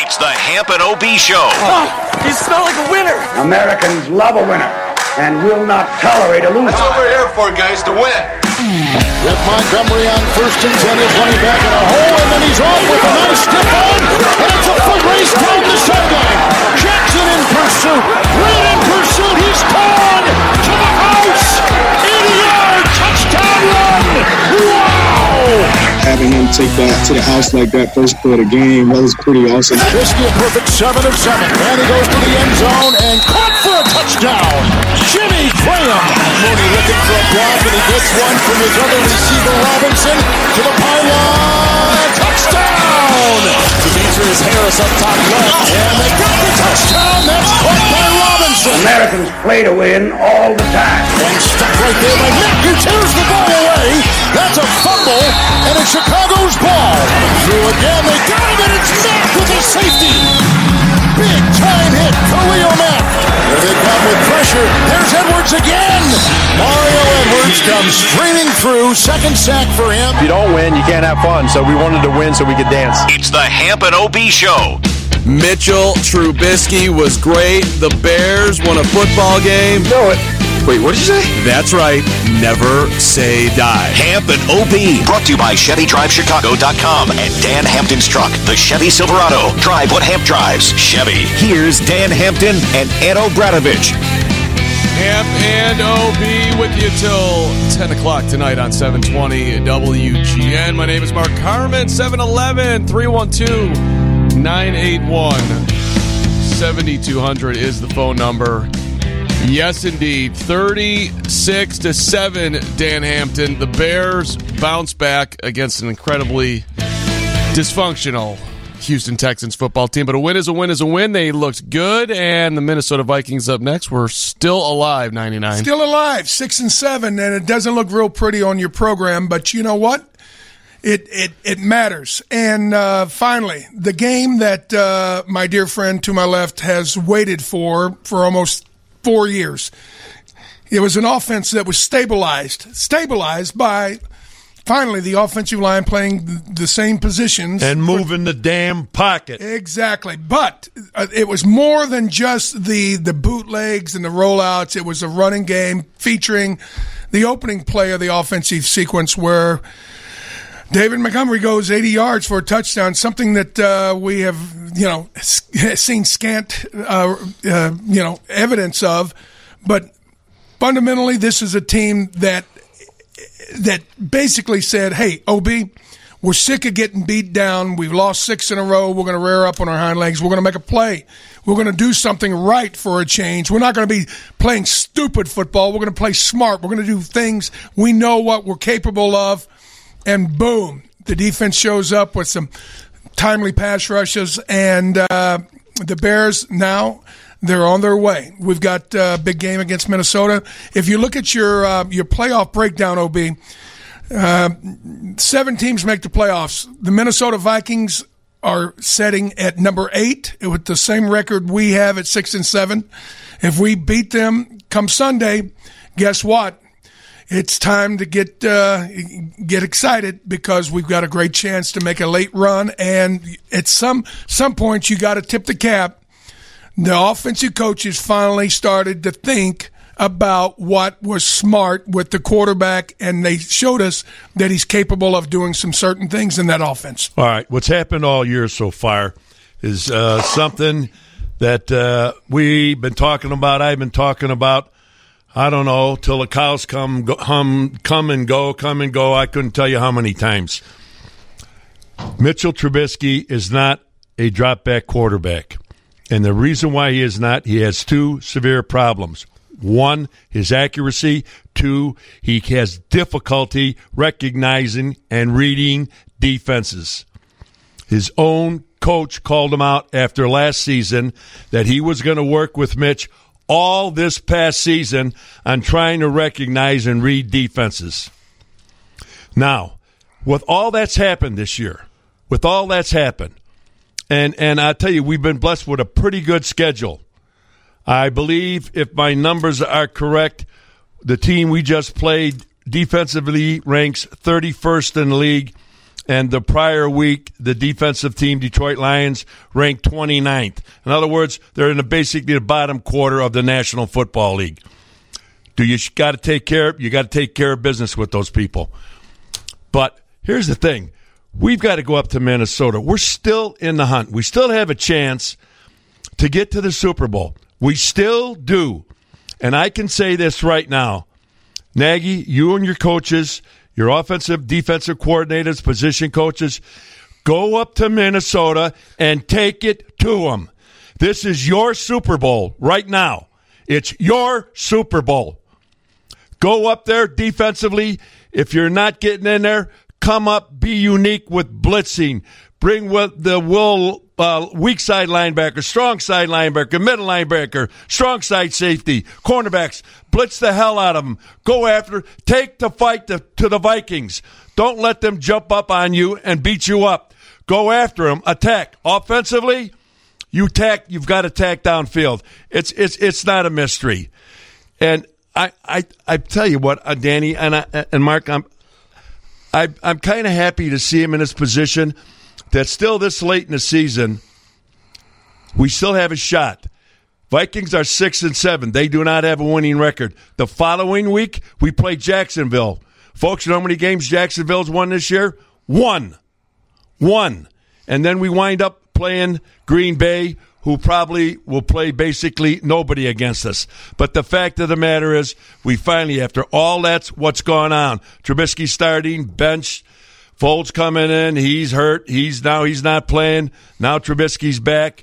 It's the Hamp and OB Show. Oh, you smell like a winner. Americans love a winner and will not tolerate a loser. That's what we're here for, guys, to win. With Montgomery on 1st and 10, he's running back in a hole, and then he's off with a nice stiff arm, and it's a foot race down the sideline. Jackson in pursuit. Reed in pursuit. He's gone to the house. 80-yard touchdown run. Wow! Having him take that to the house like that first play of the game, that was pretty awesome. Trubisky a perfect 7 of 7. And he goes to the end zone and caught for a touchdown. Jimmy Graham. Mooney looking for a block, and he gets one from his other receiver, Robinson, to the pylon. Touchdown! Demetrius Harris up top left, and they got the touchdown. That's caught by Robinson. Americans play to win all the time. And stuck right there by Matthew, tears the ball away. That's a fumble, and it's Chicago's ball. Through again, they got him, and it's Mack with a safety. Big time hit, Khalil Mack. Here they come with pressure. There's Edwards again. Mario Edwards comes streaming through. Second sack for him. If you don't win, you can't have fun. So we wanted to win so we could dance. It's the Hamp and OB Show. Mitchell Trubisky was great. The Bears won a football game. Know it. Wait, what did you say? That's right. Never say die. Hamp and OB. Brought to you by ChevyDriveChicago.com and Dan Hampton's truck, the Chevy Silverado. Drive what Hamp drives. Chevy. Here's Dan Hampton and Ed O'Bradovich. Hamp and OB with you till 10 o'clock tonight on 720 WGN. My name is Mark Harmon. 711-312-981-7200 is the phone number. Yes, indeed. 36-7, Dan Hampton. The Bears bounce back against an incredibly dysfunctional Houston Texans football team. But a win is a win is a win. They looked good, and the Minnesota Vikings up next were still alive, 99. Still alive, 6-7, and it doesn't look real pretty on your program, but you know what? It matters. And finally, the game that my dear friend to my left has waited for almost 4 years. It was an offense that was stabilized by finally the offensive line playing the same positions. And moving the damn pocket. Exactly. But it was more than just the bootlegs and the rollouts. It was a running game featuring the opening play of the offensive sequence where David Montgomery goes 80 yards for a touchdown, something that we have, seen scant, evidence of. But fundamentally, this is a team that basically said, hey, OB, we're sick of getting beat down. We've lost 6 in a row. We're going to rear up on our hind legs. We're going to make a play. We're going to do something right for a change. We're not going to be playing stupid football. We're going to play smart. We're going to do things we know what we're capable of. And boom, the defense shows up with some timely pass rushes, and the Bears now they're on their way. We've got a big game against Minnesota. If you look at your playoff breakdown, OB, 7 teams make the playoffs. The Minnesota Vikings are setting at number 8 with the same record we have at 6-7. If we beat them come Sunday, guess what? It's time to get excited because we've got a great chance to make a late run, and at some point you got to tip the cap. The offensive coaches finally started to think about what was smart with the quarterback, and they showed us that he's capable of doing some certain things in that offense. All right, what's happened all year so far is something that we've been talking about, I've been talking about, I don't know, till the cows come and go. I couldn't tell you how many times. Mitchell Trubisky is not a drop-back quarterback. And the reason why he is not, he has 2 severe problems. 1, his accuracy. 2, he has difficulty recognizing and reading defenses. His own coach called him out after last season that he was going to work with Mitch all this past season on trying to recognize and read defenses. Now, with all that's happened this year, and I tell you, we've been blessed with a pretty good schedule. I believe, if my numbers are correct, the team we just played defensively ranks 31st in the league, And the prior week, the defensive team, Detroit Lions, ranked 29th. In other words, they're in basically the bottom quarter of the National Football League. You got to take care of business with those people. But here's the thing. We've got to go up to Minnesota. We're still in the hunt. We still have a chance to get to the Super Bowl. We still do. And I can say this right now. Nagy, you and your coaches, your offensive, defensive coordinators, position coaches, go up to Minnesota and take it to them. This is your Super Bowl right now. It's your Super Bowl. Go up there defensively. If you're not getting in there, come up, be unique with blitzing. Bring with the weak side linebacker, strong side linebacker, middle linebacker, strong side safety, cornerbacks. Blitz the hell out of them. Go after, take the fight to the Vikings. Don't let them jump up on you and beat you up. Go after them. Attack. Offensively, you've got to attack downfield. It's not a mystery. And I tell you what, Danny and Mark, I'm kind of happy to see him in his position. That still this late in the season, we still have a shot. Vikings are 6-7. They do not have a winning record. The following week, we play Jacksonville. Folks, you know how many games Jacksonville's won this year? One. And then we wind up playing Green Bay, who probably will play basically nobody against us. But the fact of the matter is, we finally, after all that's what's gone on, Trubisky starting, bench, Foles coming in, he's hurt. He's not playing. Now Trubisky's back.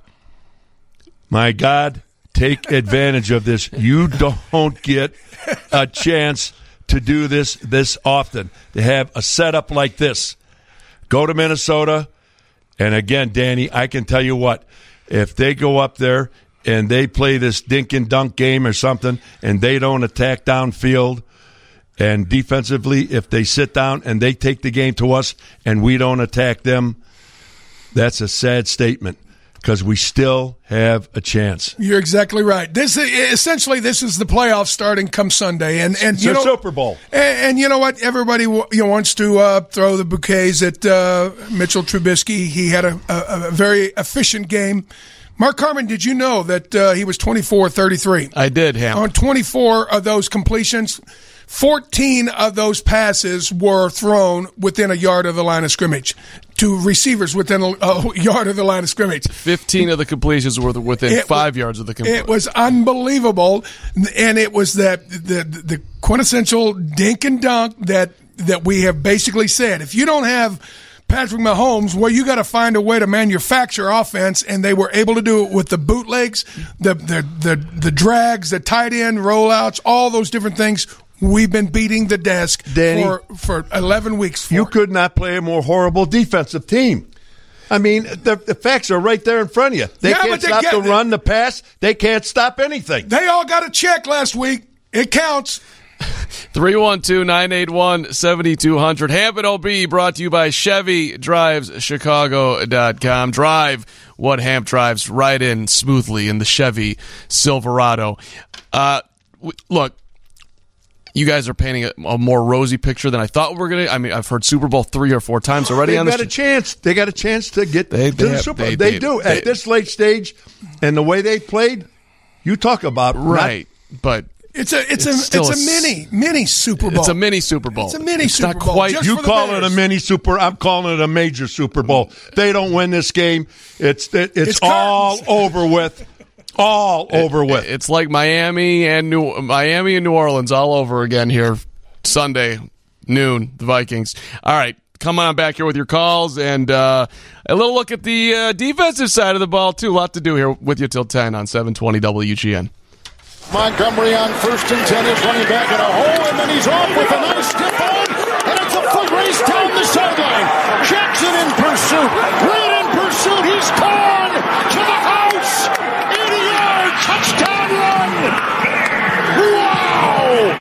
My God, take advantage of this. You don't get a chance to do this often, to have a setup like this. Go to Minnesota, and again, Danny, I can tell you what, if they go up there and they play this dink and dunk game or something, and they don't attack downfield, and defensively, if they sit down and they take the game to us and we don't attack them, that's a sad statement because we still have a chance. You're exactly right. This is the playoffs starting come Sunday, and it's a Super Bowl. And you know what? Everybody wants to throw the bouquets at Mitchell Trubisky. He had a very efficient game. Mark Carman, did you know that he was 24-33? I did, Ham. On 24 of those completions, 14 of those passes were thrown within a yard of the line of scrimmage to receivers within a yard of the line of scrimmage. 15 of the completions were within 5 yards of the completion. It was unbelievable, and it was the quintessential dink and dunk that we have basically said. If you don't have Patrick Mahomes, well, you got to find a way to manufacture offense, and they were able to do it with the bootlegs, the drags, the tight end rollouts, all those different things. We've been beating the desk, Danny, for 11 weeks. You could not play a more horrible defensive team. I mean, the facts are right there in front of you. They can't stop the run, the pass. They can't stop anything. They all got a check last week. It counts. 312-981-7200. Hampton OB brought to you by Chevy Drives Chicago.com. Drive what Hamp drives right in smoothly in the Chevy Silverado. Look, you guys are painting a more rosy picture than I thought we were going to. I mean, I've heard Super Bowl 3 or 4 times already on this. They got a chance to get to the Super Bowl. They do. At this late stage and the way they played, you talk about right, but it's a mini Super Bowl. It's a mini Super Bowl. It's a mini Super Bowl. Quite. You call it a mini Super. I'm calling it a major Super Bowl. They don't win this game. It's all over with. Over with. It's like Miami and New Orleans all over again here. Sunday noon, the Vikings. All right, come on back here with your calls and a little look at the defensive side of the ball too. A lot to do here with you till 10 on 720 WGN. Montgomery on 1st and 10 is running back in a hole, and then he's off with a nice skip on, and it's a foot race down the sideline. Jackson in pursuit, Reed in pursuit. He's gone to the house. 80-yard touchdown run. Wow!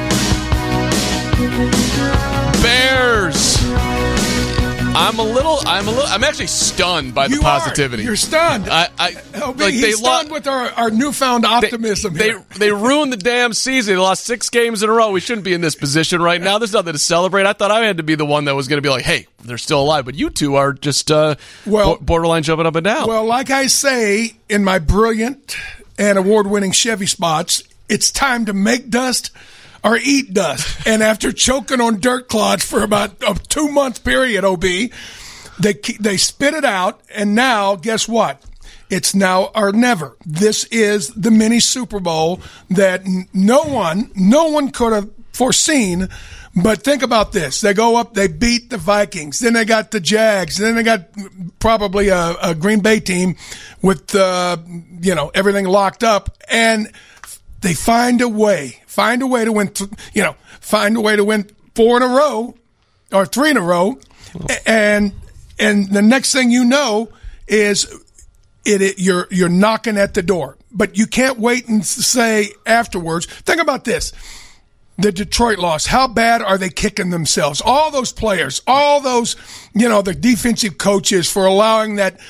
Bears. I'm actually stunned by the positivity. You're stunned. He's stunned with our newfound optimism. They ruined the damn season. They lost 6 games in a row. We shouldn't be in this position right now. There's nothing to celebrate. I thought I had to be the one that was going to be like, hey, they're still alive. But you two are just borderline jumping up and down. Well, like I say in my brilliant and award-winning Chevy spots, it's time to make dust or eat dust. And after choking on dirt clods for about a 2-month period, OB, they spit it out, and now, guess what? It's now or never. This is the mini Super Bowl that no one could have foreseen. But think about this. They go up, they beat the Vikings. Then they got the Jags. Then they got probably a Green Bay team with, everything locked up. And they find a way to win, find a way to win 4 in a row or 3 in a row. And the next thing you know is you're knocking at the door. But you can't wait and say afterwards. Think about this. The Detroit loss. How bad are they kicking themselves? All those players, all those, the defensive coaches for allowing that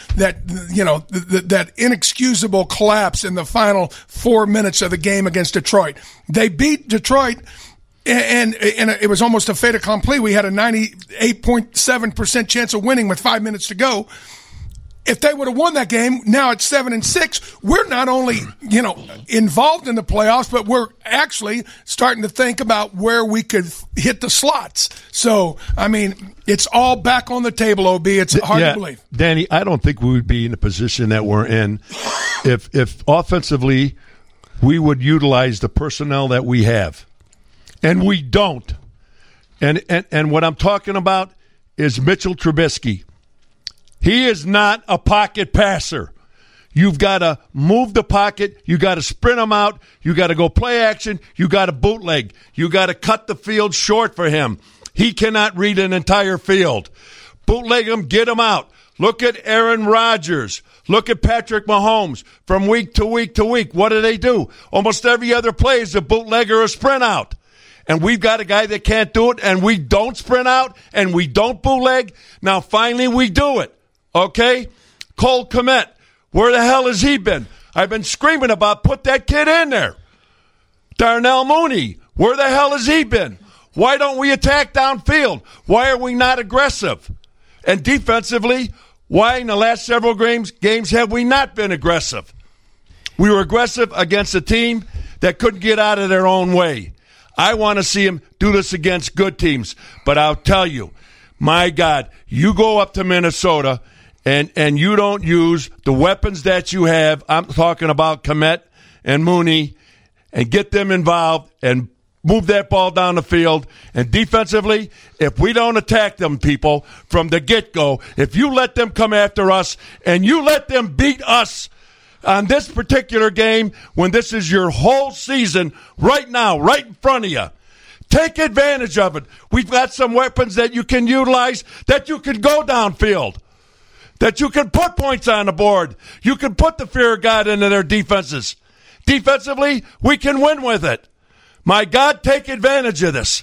inexcusable collapse in the final 4 minutes of the game against Detroit. They beat Detroit, and it was almost a fait accompli. We had a 98.7% chance of winning with 5 minutes to go. If they would have won that game, now it's 7-6. We're not only, involved in the playoffs, but we're actually starting to think about where we could hit the slots. So, it's all back on the table, OB. It's hard to believe. Danny, I don't think we would be in the position that we're in if offensively we would utilize the personnel that we have. And we don't. And what I'm talking about is Mitchell Trubisky. He is not a pocket passer. You've got to move the pocket. You got to sprint him out. You got to go play action. You got to bootleg. You got to cut the field short for him. He cannot read an entire field. Bootleg him, get him out. Look at Aaron Rodgers. Look at Patrick Mahomes. From week to week to week, what do? Almost every other play is a bootleg or a sprint out. And we've got a guy that can't do it, and we don't sprint out, and we don't bootleg. Now, finally, we do it. Okay? Cole Kmet, where the hell has he been? I've been screaming about put that kid in there. Darnell Mooney, where the hell has he been? Why don't we attack downfield? Why are we not aggressive? And defensively, why in the last several games have we not been aggressive? We were aggressive against a team that couldn't get out of their own way. I want to see him do this against good teams. But I'll tell you, my God, you go up to Minnesota and you don't use the weapons that you have. I'm talking about Kmet and Mooney, and get them involved and move that ball down the field. And defensively, if we don't attack them, people, from the get-go, if you let them come after us and you let them beat us on this particular game when this is your whole season right now, right in front of you, take advantage of it. We've got some weapons that you can utilize, that you can go downfield, that you can put points on the board. You can put the fear of God into their defenses. Defensively, we can win with it. My God, take advantage of this.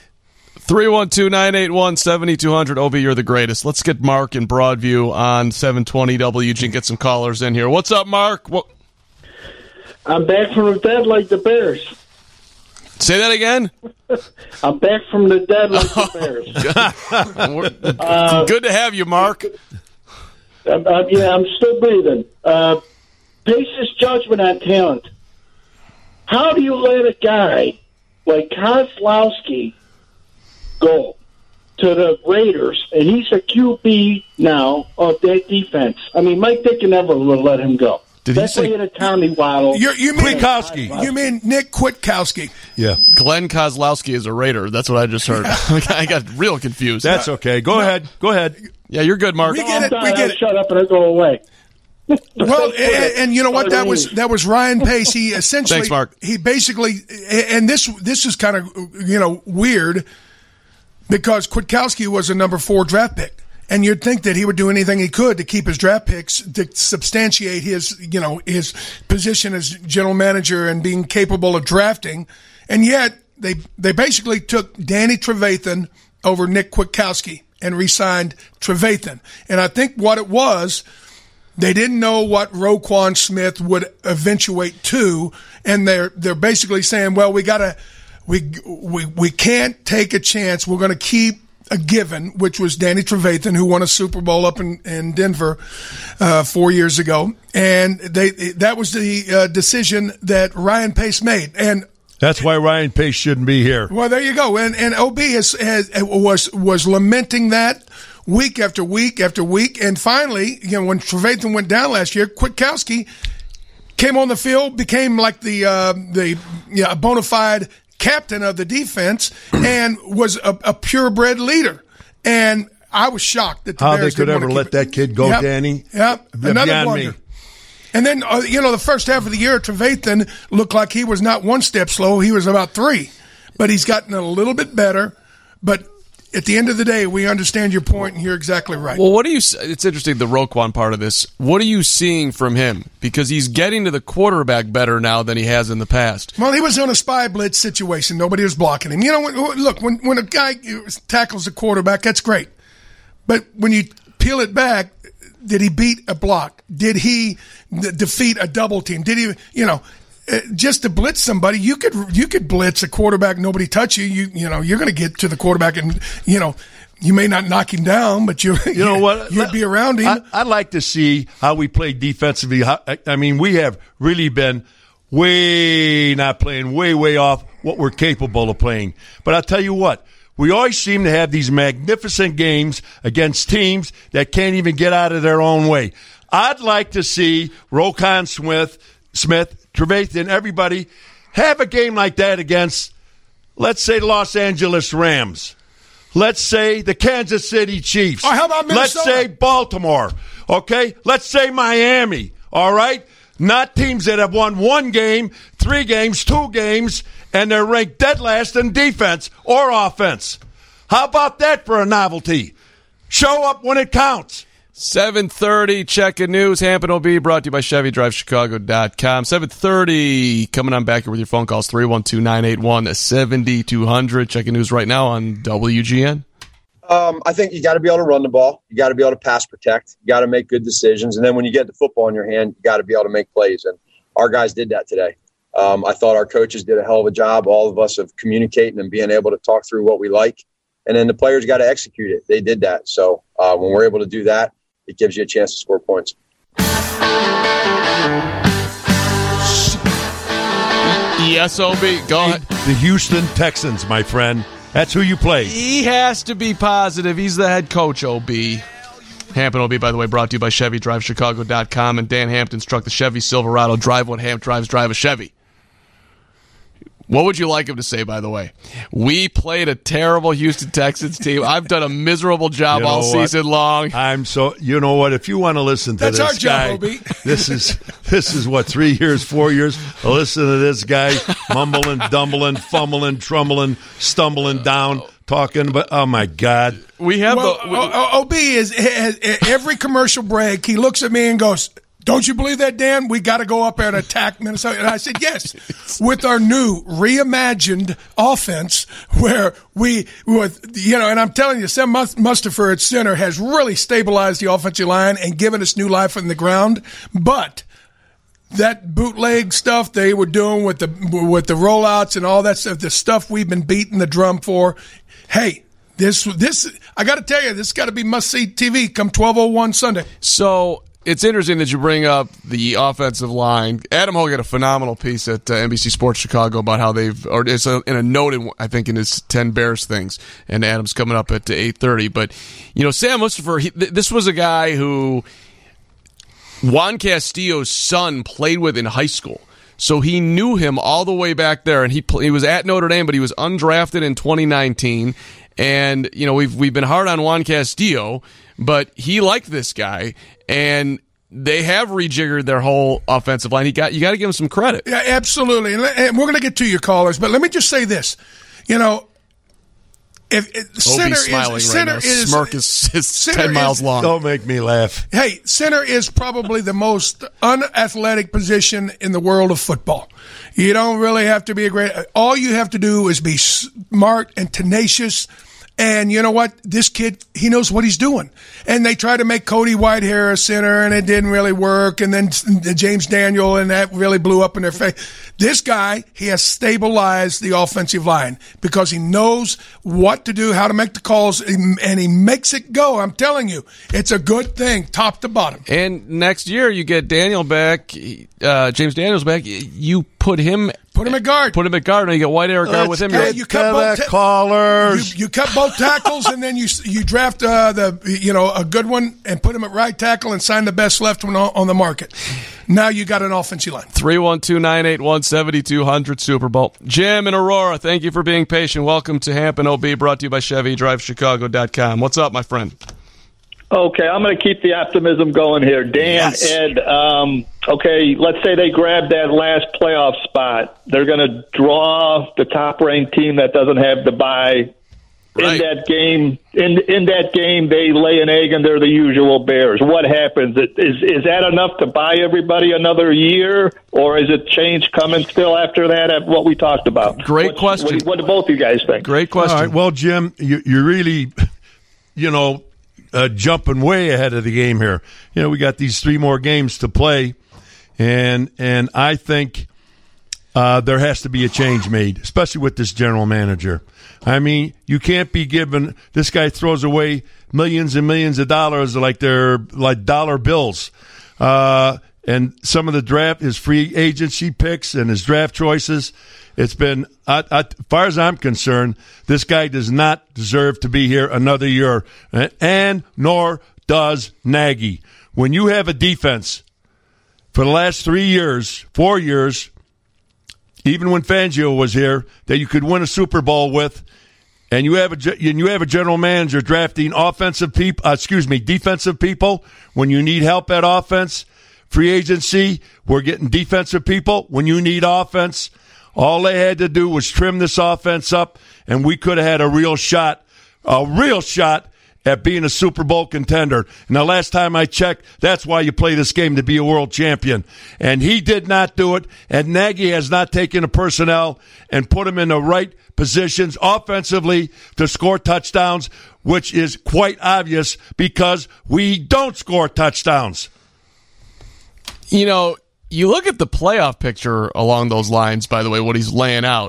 312-981-7200. Obi, you're the greatest. Let's get Mark in Broadview on 720 WG and get some callers in here. What's up, Mark? I'm back from the dead like the Bears. Say that again? I'm back from the dead like the Bears. Good to have you, Mark. I'm still breathing. Pace's judgment on talent. How do you let a guy like Kozlowski go to the Raiders, and he's a QB now of that defense? Mike Dick never would have let him go. That's why he had a Tommy Waddle. You mean Kwiatkowski? You mean Nick Kwiatkowski? Yeah. Glenn Kozlowski is a Raider. That's what I just heard. I got real confused. That's okay. Go ahead. Yeah, yeah, you're good, Mark. We get it. Shut up and I'll go away. Well, and you know what? That was Ryan Pace. He essentially, thanks, Mark. He basically, and this is kind of weird because Kwiatkowski was a number 4 draft pick, and you'd think that he would do anything he could to keep his draft picks to substantiate his his position as general manager and being capable of drafting, and yet they basically took Danny Trevathan over Nick Kwiatkowski. and re-signed Trevathan. And I think what it was, they didn't know what Roquan Smith would eventuate to, and they're basically saying, well, we can't take a chance. We're going to keep a given, which was Danny Trevathan, who won a Super Bowl up in Denver 4 years ago, and that was the decision that Ryan Pace made, and that's why Ryan Pace shouldn't be here. Well, there you go, and OB was lamenting that week after week after week, and finally, when Trevathan went down last year, Kwiatkowski came on the field, became like the bona fide captain of the defense, and was a purebred leader. And I was shocked that the how Bears they could didn't ever want to let that kid go, Danny. Yep, another blunder. Me. And then, the first half of the year, Trevathan looked like he was not one step slow. He was about 3. But he's gotten a little bit better. But at the end of the day, we understand your point, and you're exactly right. Well, it's interesting, the Roquan part of this. What are you seeing from him? Because he's getting to the quarterback better now than he has in the past. Well, he was on a spy blitz situation. Nobody was blocking him. When a guy tackles a quarterback, that's great. But when you peel it back, did he beat a block? Did he defeat a double team? Did he, just to blitz somebody, you could blitz a quarterback, nobody touch you. You're going to get to the quarterback, and you may not knock him down, but you'd be around him. I'd like to see how we play defensively. I mean, we have really been way off what we're capable of playing. But I'll tell you what. We always seem to have these magnificent games against teams that can't even get out of their own way. I'd like to see Roquan Smith, Trevathan, everybody have a game like that against, let's say, Los Angeles Rams. Let's say the Kansas City Chiefs. Oh, how about Minnesota? Let's say Baltimore. Okay? Let's say Miami. All right? Not teams that have won 1 game, 3 games, 2 games, and they're ranked dead last in defense or offense. How about that for a novelty? Show up when it counts. 7:30, Checkin' News. Hampton OB brought to you by ChevyDriveChicago.com. 7:30, coming on back here with your phone calls, 312-981-7200. Checkin' News right now on WGN. I think you got to be able to run the ball. You got to be able to pass protect. You got to make good decisions. And then when you get the football in your hand, you got to be able to make plays. And our guys did that today. I thought our coaches did a hell of a job, all of us, of communicating and being able to talk through what we like. And then the players got to execute it. They did that. So when we're able to do that, it gives you a chance to score points. Yes, OB. Go ahead. The Houston Texans, my friend. That's who you play. He has to be positive. He's the head coach, OB. Hampton OB, by the way, brought to you by ChevyDriveChicago.com, and Dan Hampton's truck, the Chevy Silverado. Drive what Hamp drives, drive a Chevy. What would you like him to say, by the way? We played a terrible Houston Texans team. I've done a miserable job all season long. You know what? If you want to listen to That's this our job, guy, OB. this is what, 3 years, 4 years? Listen to this guy mumbling, dumbling, fumbling, trumbling, stumbling down, talking. But oh my God, we have OB has every commercial break. He looks at me and goes, "Don't you believe that, Dan? We got to go up there and attack Minnesota." And I said, yes, with our new reimagined offense where and I'm telling you, Sam Mustipher at center has really stabilized the offensive line and given us new life on the ground. But that bootleg stuff they were doing with the rollouts and all that stuff, the stuff we've been beating the drum for, hey, this I got to tell you, this got to be must-see TV come 12:01 Sunday. So it's interesting that you bring up the offensive line. Adam Hogue had a phenomenal piece at NBC Sports Chicago about how it's in a note, I think, in his 10 Bears things, and Adam's coming up at 8:30. But, Sam Mustipher, this was a guy who Juan Castillo's son played with in high school. So he knew him all the way back there, and he was at Notre Dame, but he was undrafted in 2019. And, we've been hard on Juan Castillo, but he liked this guy, and they have rejiggered their whole offensive line. You got to give him some credit. Yeah, absolutely. And we're going to get to your callers, but let me just say this. If center is smirk is 10 miles long. Don't make me laugh. Hey, center is probably the most unathletic position in the world of football. You don't really have to be all you have to do is be smart and tenacious And you know what? This kid, he knows what he's doing. And they tried to make Cody Whitehair a center, and it didn't really work. And then James Daniel, and that really blew up in their face. This guy, he has stabilized the offensive line because he knows what to do, how to make the calls, and he makes it go. I'm telling you, it's a good thing, top to bottom. And next year, you get Daniel back, James Daniels back. You put him at guard. Put him at guard, and you get Whitehair at guard with him. You cut both callers. You cut both tackles, and then you draft a good one and put him at right tackle and sign the best left one on the market. Now you got an offensive line. 312-981-7200 Super Bowl. Jim in Aurora, thank you for being patient. Welcome to Hampton OB, brought to you by ChevyDriveChicago.com. What's up, my friend? Okay, I'm going to keep the optimism going here. Dan, yes. Ed, okay, let's say they grab that last playoff spot. They're going to draw the top-ranked team that doesn't have the bye. Right. In that game, they lay an egg and they're the usual Bears. What happens? Is that enough to buy everybody another year, or is it change coming still after that? At what we talked about. Great question. What do both of you guys think? Great question. All right, well, Jim, you're really, jumping way ahead of the game here. We got these 3 more games to play, and I think there has to be a change made, especially with this general manager. I mean, you can't be given – this guy throws away millions and millions of dollars like they're like dollar bills. And some of the draft, his free agency picks and his draft choices, it's been as far as I'm concerned, this guy does not deserve to be here another year, and nor does Nagy. When you have a defense for the last 4 years, even when Fangio was here, that you could win a Super Bowl with, and you have a general manager drafting defensive people when you need help at offense. Free agency, we're getting defensive people when you need offense. All they had to do was trim this offense up, and we could have had a real shot at being a Super Bowl contender. And the last time I checked, that's why you play this game, to be a world champion. And he did not do it, and Nagy has not taken the personnel and put them in the right positions offensively to score touchdowns, which is quite obvious because we don't score touchdowns. You look at the playoff picture along those lines, by the way, what he's laying out.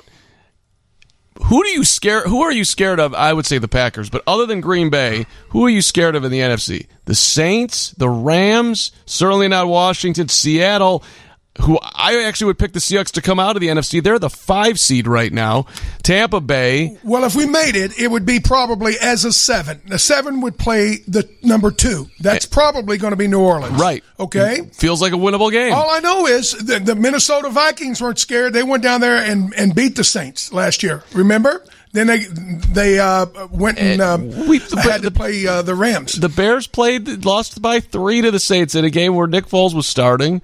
Who are you scared of? I would say the Packers, but other than Green Bay, who are you scared of in the NFC? The Saints, the Rams, certainly not Washington, Seattle, who I actually would pick the Seahawks to come out of the NFC. They're the 5 seed right now. Tampa Bay. Well, if we made it, it would be probably as a 7. The 7 would play the number 2. That's probably going to be New Orleans. Right. Okay? Feels like a winnable game. All I know is the Minnesota Vikings weren't scared. They went down there and beat the Saints last year. Remember? Then they went and had to play the Rams. The Bears lost by 3 to the Saints in a game where Nick Foles was starting.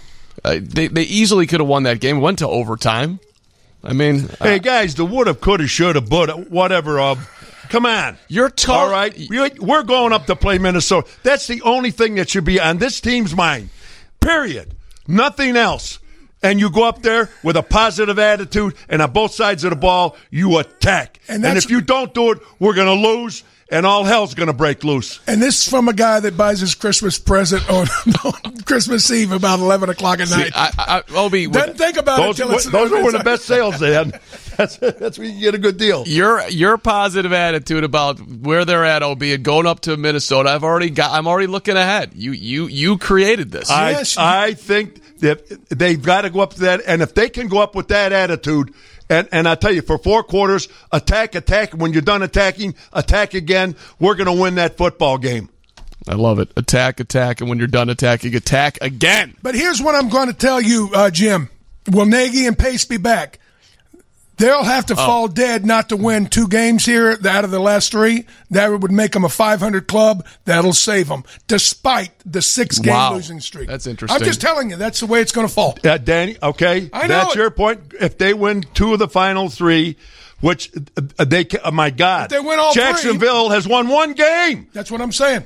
They easily could have won that game. Went to overtime. I mean, hey guys, the woulda, coulda, shoulda, but whatever. Come on, you're all right. We're going up to play Minnesota. That's the only thing that should be on this team's mind. Period. Nothing else. And you go up there with a positive attitude, and on both sides of the ball, you attack. And if you don't do it, we're going to lose. And all hell's going to break loose. And this is from a guy that buys his Christmas present on Christmas Eve about 11 o'clock at night. Doesn't think about it until it's... Those were the best sales they had. That's where you get a good deal. Your positive attitude about where they're at, OB, and going up to Minnesota, I'm already looking ahead. You created this. I think that they've got to go up to that, and if they can go up with that attitude... And I tell you, for 4 quarters, attack. When you're done attacking, attack again. We're going to win that football game. I love it. Attack, and when you're done attacking, attack again. But here's what I'm going to tell you, Jim. Will Nagy and Pace be back? They'll have to fall dead not to win 2 games here out of the last 3. That would make them a 500 club. That'll save them, despite the 6-game losing streak. That's interesting. I'm just telling you, that's the way it's going to fall. Danny, okay, that's your point. If they win 2 of the final 3, which they, my God, if they win all Jacksonville 3, has won 1 game. That's what I'm saying.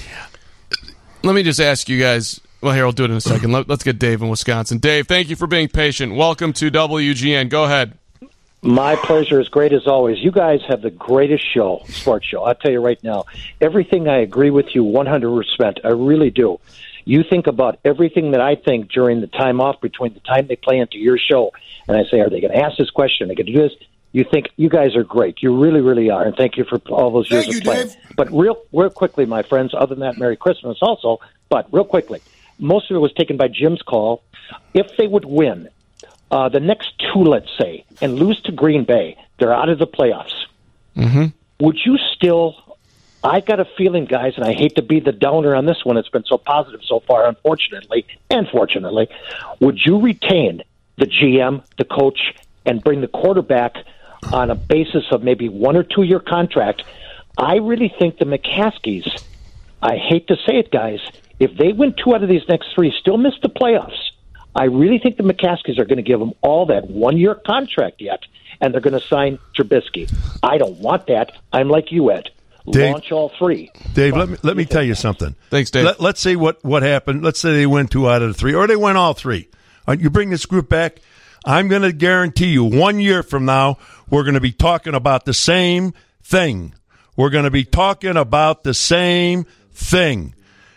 Let me just ask you guys. Well, here, I'll do it in a second. Let's get Dave in Wisconsin. Dave, thank you for being patient. Welcome to WGN. Go ahead. My pleasure. Is great as always. You guys have the greatest sports show. I'll tell you right now, everything I agree with you 100%. I really do. You think about everything that I think during the time off between the time they play into your show, and I say, are they going to ask this question? Are they going to do this? You think you guys are great. You really, really are, and thank you for all those years of playing. Dave. But real quickly, my friends, other than that, Merry Christmas also, but real quickly, most of it was taken by Jim's call. If they would win the next two, let's say, and lose to Green Bay, they're out of the playoffs. Mm-hmm. Would you still... I got a feeling, guys, and I hate to be the downer on this one. It's been so positive so far, unfortunately, and fortunately. Would you retain the GM, the coach, and bring the quarterback on a basis of maybe 1 or 2 year contract? I really think the McCaskies, I hate to say it, guys, if they win 2 out of these next 3, still miss the playoffs, I really think the McCaskies are going to give them all that 1 year contract yet, and they're going to sign Trubisky. I don't want that. I'm like you, Ed. Dave, launch all 3. Dave, let me tell you something. Thanks, Dave. Let's say what happened. Let's say they win 2 out of the 3, or they win all 3. You bring this group back, I'm going to guarantee you 1 year from now, we're going to be talking about the same thing. We're going to be talking about the same thing.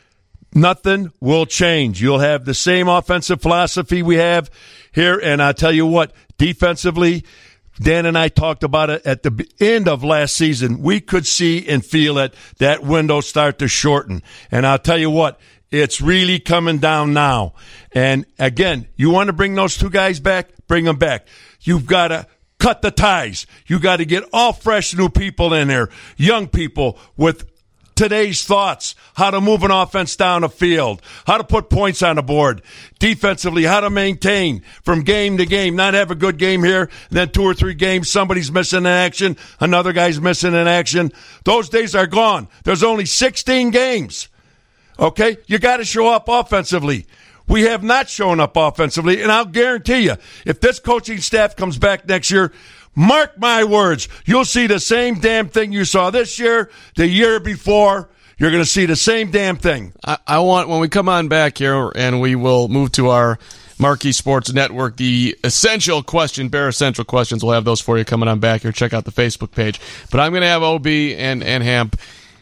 Nothing will change. You'll have the same offensive philosophy we have here, and I'll tell you what, defensively, Dan and I talked about it at the end of last season. We could see and feel that window start to shorten. And I'll tell you what, it's really coming down now. And again, you want to bring those 2 guys back? Bring them back. You've got to cut the ties. You got to get all fresh new people in there, young people with today's thoughts, how to move an offense down the field, how to put points on the board, defensively, how to maintain from game to game, not have a good game here, then 2 or 3 games, somebody's missing an action, another guy's missing an action. Those days are gone. There's only 16 games. Okay? You got to show up offensively. We have not shown up offensively, and I'll guarantee you, if this coaching staff comes back next year, mark my words, you'll see the same damn thing you saw this year, the year before. You're going to see the same damn thing. I want, when we come on back here, and we will move to our Marquee Sports Network, the essential question, Bear Essential questions, we'll have those for you coming on back here. Check out the Facebook page. But I'm going to have OB and Hamp.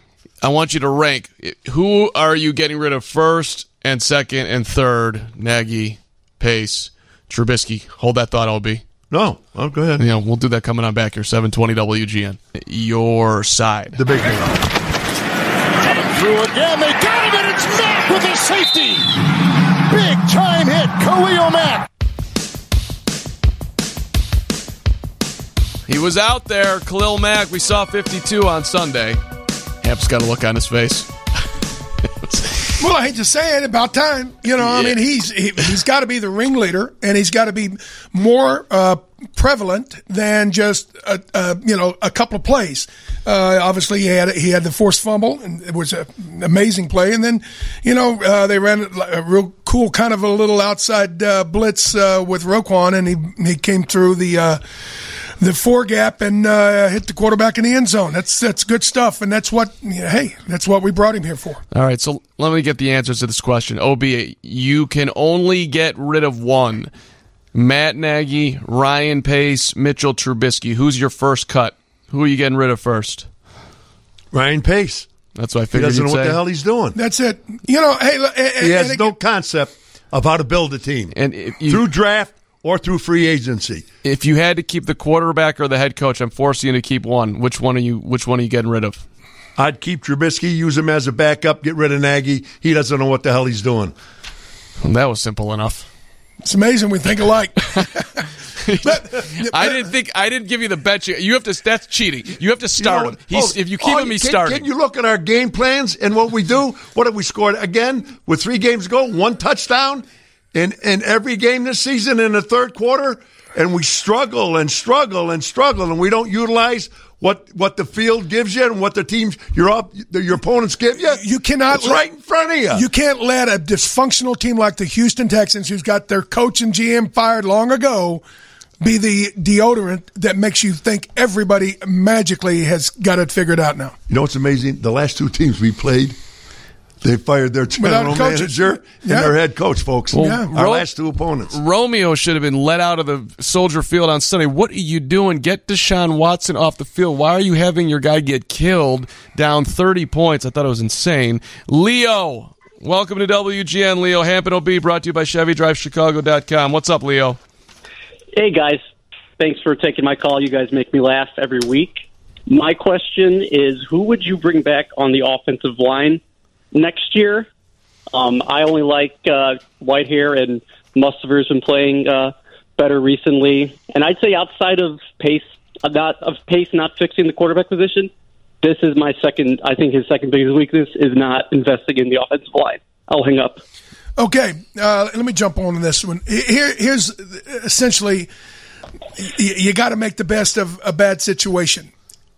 I want you to rank. Who are you getting rid of first and second and third? Nagy, Pace, Trubisky. Hold that thought, OB. No. Oh, go ahead. Yeah, we'll do that coming on back here. 720 WGN. Your side. The big man. Coming through again. They got him, and it's Mack with a safety. Big time hit. Khalil Mack. He was out there. Khalil Mack. We saw 52 on Sunday. Hamp's got a look on his face. Well, I hate to say it, about time. You know, I mean, he's got to be the ringleader, and he's got to be more prevalent than just a couple of plays. Obviously, he had the forced fumble, and it was an amazing play. And then, they ran a real cool kind of a little outside blitz with Roquan, and he came through the 4 gap and hit the quarterback in the end zone. That's good stuff, and that's what we brought him here for. All right, so let me get the answers to this question. OB, you can only get rid of one. Matt Nagy, Ryan Pace, Mitchell Trubisky. Who's your first cut? Who are you getting rid of first? Ryan Pace. That's what I figured. He doesn't know what the hell he's doing. That's it. He has no concept of how to build a team. And through draft or through free agency. If you had to keep the quarterback or the head coach, I'm forcing you to keep one. Which one are you getting rid of? I'd keep Trubisky, use him as a backup, get rid of Nagy. He doesn't know what the hell he's doing. Well, that was simple enough. It's amazing we think alike. I didn't give you the bet. You have to. That's cheating. You have to start him. If you keep him, he's starting. Can you look at our game plans and what we do? What have we scored again with 3 games to go? 1 touchdown in every game this season in the third quarter, and we struggle and struggle and struggle, and we don't utilize what the field gives you and what the teams your opponents give you. You cannot. It's right in front of you. You can't let a dysfunctional team like the Houston Texans, who's got their coach and GM fired long ago, be the deodorant that makes you think everybody magically has got it figured out now. You know what's amazing? The last 2 teams we played, They fired their general manager and their head coach, folks. Well, Our last two opponents. Romeo should have been let out of the Soldier Field on Sunday. What are you doing? Get Deshaun Watson off the field. Why are you having your guy get killed down 30 points? I thought it was insane. Leo, welcome to WGN. Leo Hampton OB, brought to you by ChevyDriveChicago.com. What's up, Leo? Hey, guys. Thanks for taking my call. You guys make me laugh every week. My question is, who would you bring back on the offensive line next year? I only like Whitehair, and Mustafa's been playing better recently. And I'd say outside of Pace not fixing the quarterback position, this is my second. I think his second biggest weakness is not investing in the offensive line. I'll hang up. Okay, let me jump on this one. Here's essentially, you got to make the best of a bad situation.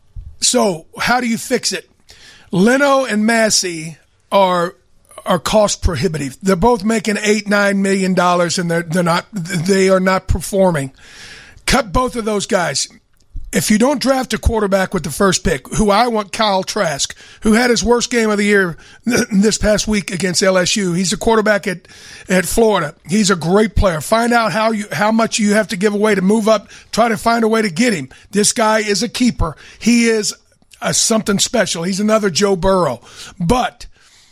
So how do you fix it? Leno and Massey are cost prohibitive. They're both making $8-9 million, and they are not performing. Cut both of those guys. If you don't draft a quarterback with the first pick, who I want, Kyle Trask, who had his worst game of the year this past week against LSU. He's a quarterback at Florida. He's a great player. Find out how much you have to give away to move up. Try to find a way to get him. This guy is a keeper. He is something special. He's another Joe Burrow. But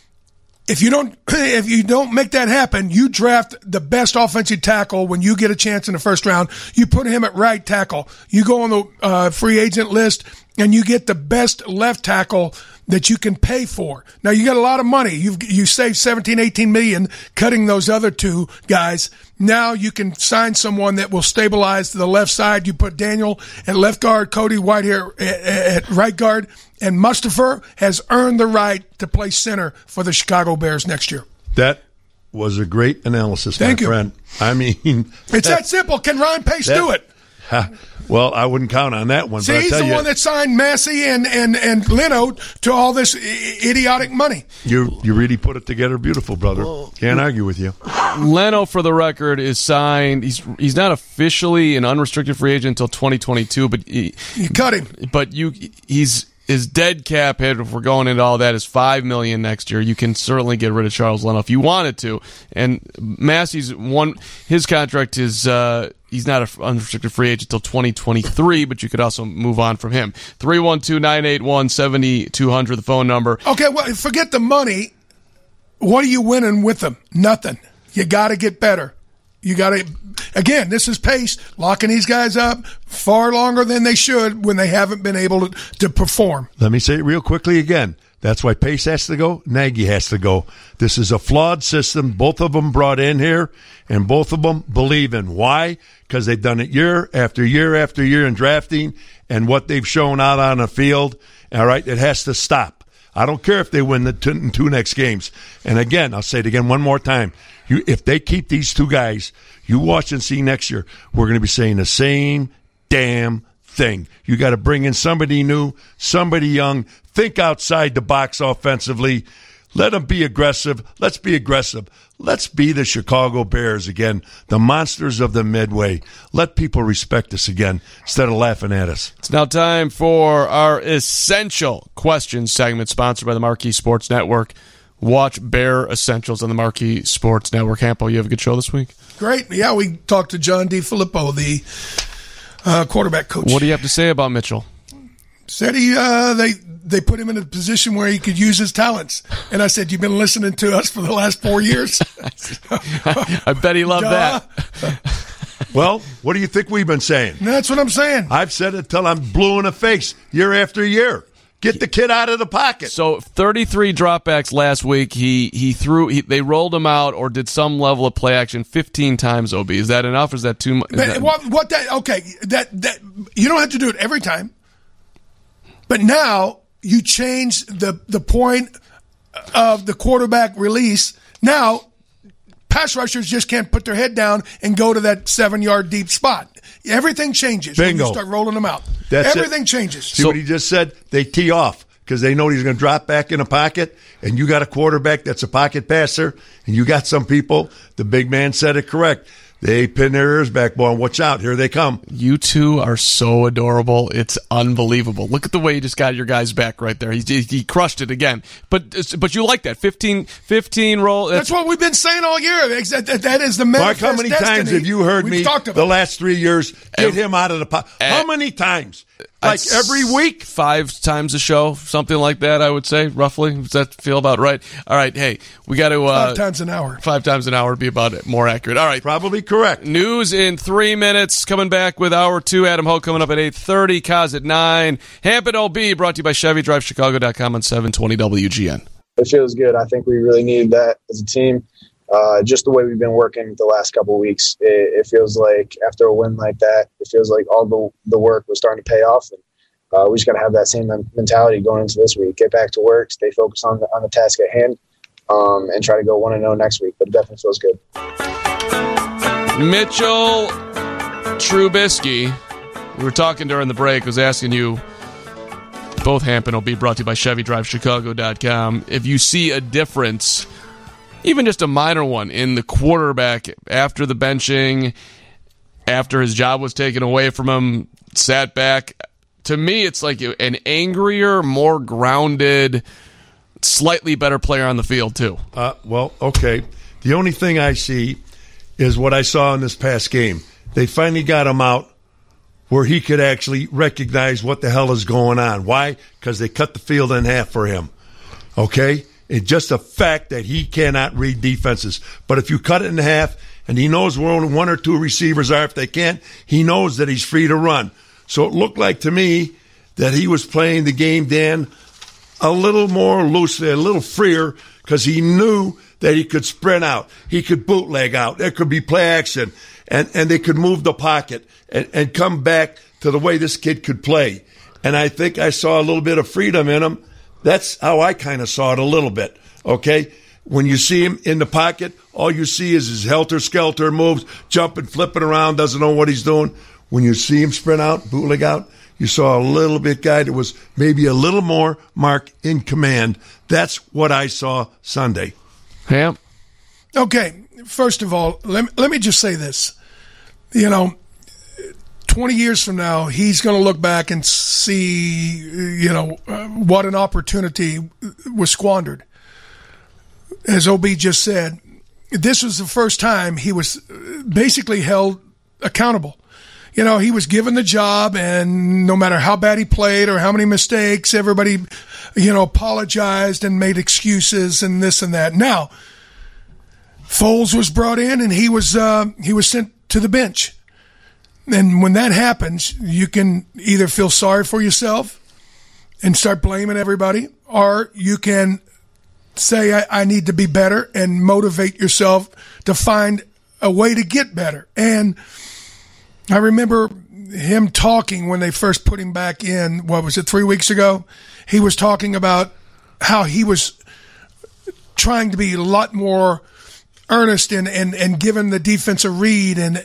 if you don't make that happen, you draft the best offensive tackle when you get a chance in the first round. You put him at right tackle. You go on the free agent list, and you get the best left tackle that you can pay for. Now, you got a lot of money. You saved $17-18 million cutting those other two guys. Now you can sign someone that will stabilize the left side. You put Daniel at left guard, Cody Whitehair at right guard, and Mustafa has earned the right to play center for the Chicago Bears next year. That was a great analysis, Thank you. friend. I mean, it's that simple. Can Ryan Pace do it? Well, I wouldn't count on that one. See, but he's the one that signed Massey and Leno to all this idiotic money. You really put it together beautiful, brother. Can't argue with you. Leno, for the record, is signed. He's not officially an unrestricted free agent until 2022, but you cut him. But his dead cap hit, if we're going into all that, is $5 million next year. You can certainly get rid of Charles Leno if you wanted to. And Massey's his contract is he's not an unrestricted free agent until 2023, but you could also move on from him. 312-981-7200, the phone number. Okay, well, forget the money. What are you winning with them? Nothing. You got to get better. You got to, again, this is Pace locking these guys up far longer than they should when they haven't been able to perform. Let me say it real quickly again. That's why Pace has to go. Nagy has to go. This is a flawed system. Both of them brought in here, and both of them believe in. Why? Because they've done it year after year after year in drafting, and what they've shown out on the field. All right, it has to stop. I don't care if they win the two next games. And again, I'll say it again one more time. If they keep these two guys, you watch and see next year, we're going to be saying the same damn thing. You got to bring in somebody new, somebody young. Think outside the box offensively. Let them be aggressive. Let's be aggressive. Let's be the Chicago Bears again, the monsters of the Midway. Let people respect us again instead of laughing at us. It's now time for our Essential Questions segment, sponsored by the Marquee Sports Network. Watch Bear Essentials on the Marquee Sports Network. Hampo, you have a good show this week? Great. Yeah, we talked to John DeFilippo, the quarterback coach. What do you have to say about Mitchell? Said they put him in a position where he could use his talents. And I said, you've been listening to us for the last 4 years? I bet he loved that. Well, what do you think we've been saying? That's what I'm saying. I've said it till I'm blue in the face year after year. Get the kid out of the pocket. So 33 dropbacks last week. They rolled him out or did some level of play action 15 times. OB, is that enough? Or is that too much? Okay, that you don't have to do it every time. But now you change the point of the quarterback release. Now pass rushers just can't put their head down and go to that 7-yard deep spot. Everything changes when you start rolling them out. Everything changes. See what he just said? They tee off because they know he's going to drop back in a pocket, and you got a quarterback that's a pocket passer, and you got some people, the big man said it correct, they pin their ears back, boy, and watch out. Here they come. You two are so adorable. It's unbelievable. Look at the way you just got your guys back right there. He crushed it again. But you like that. 15 roll. That's what we've been saying all year. That is the manifest Mark, how many times have you heard me the last 3 years get him out of the pot? How many times? Like every week? 5 times a show, something like that, I would say, roughly. Does that feel about right? All right, hey, we got to... 5 times an hour. 5 times an hour would be about it, more accurate. All right. Probably correct. News in 3 minutes. Coming back with Hour 2. Adam Hoke coming up at 8:30. Kaz at 9. Hampton OB brought to you by Chevy. DriveChicago.com on 720 WGN. It feels good. I think we really needed that as a team. Just the way we've been working the last couple of weeks, it feels like after a win like that, it feels like all the work was starting to pay off. And we just got to have that same mentality going into this week. Get back to work, stay focused on the task at hand, and try to go 1-0 next week. But it definitely feels good. Mitchell Trubisky, we were talking during the break, was asking you, both Hampton will be brought to you by ChevyDriveChicago.com, if you see a difference, even just a minor one, in the quarterback after the benching, after his job was taken away from him, sat back. To me, it's like an angrier, more grounded, slightly better player on the field, too. Well, okay. The only thing I see is what I saw in this past game. They finally got him out where he could actually recognize what the hell is going on. Why? Because they cut the field in half for him. Okay? It's just a fact that he cannot read defenses. But if you cut it in half, and he knows where only 1 or 2 receivers are, if they can't, he knows that he's free to run. So it looked like to me that he was playing the game, Dan, a little more loosely, a little freer, because he knew that he could sprint out. He could bootleg out. There could be play action. And they could move the pocket and come back to the way this kid could play. And I think I saw a little bit of freedom in him. That's how I kind of saw it a little bit, okay? When you see him in the pocket, all you see is his helter-skelter moves, jumping, flipping around, doesn't know what he's doing. When you see him sprint out, bootleg out, you saw a little bit guy that was maybe a little more, Mark, in command. That's what I saw Sunday. Ham? Okay, first of all, let me just say this. 20 years from now, he's going to look back and see, what an opportunity was squandered. As OB just said, this was the first time he was basically held accountable. He was given the job, and no matter how bad he played or how many mistakes, everybody, apologized and made excuses and this and that. Now, Foles was brought in, and he was sent to the bench. And when that happens, you can either feel sorry for yourself and start blaming everybody, or you can say, I need to be better, and motivate yourself to find a way to get better. And I remember him talking when they first put him back in, 3 weeks ago? He was talking about how he was trying to be a lot more earnest and giving the defense a read and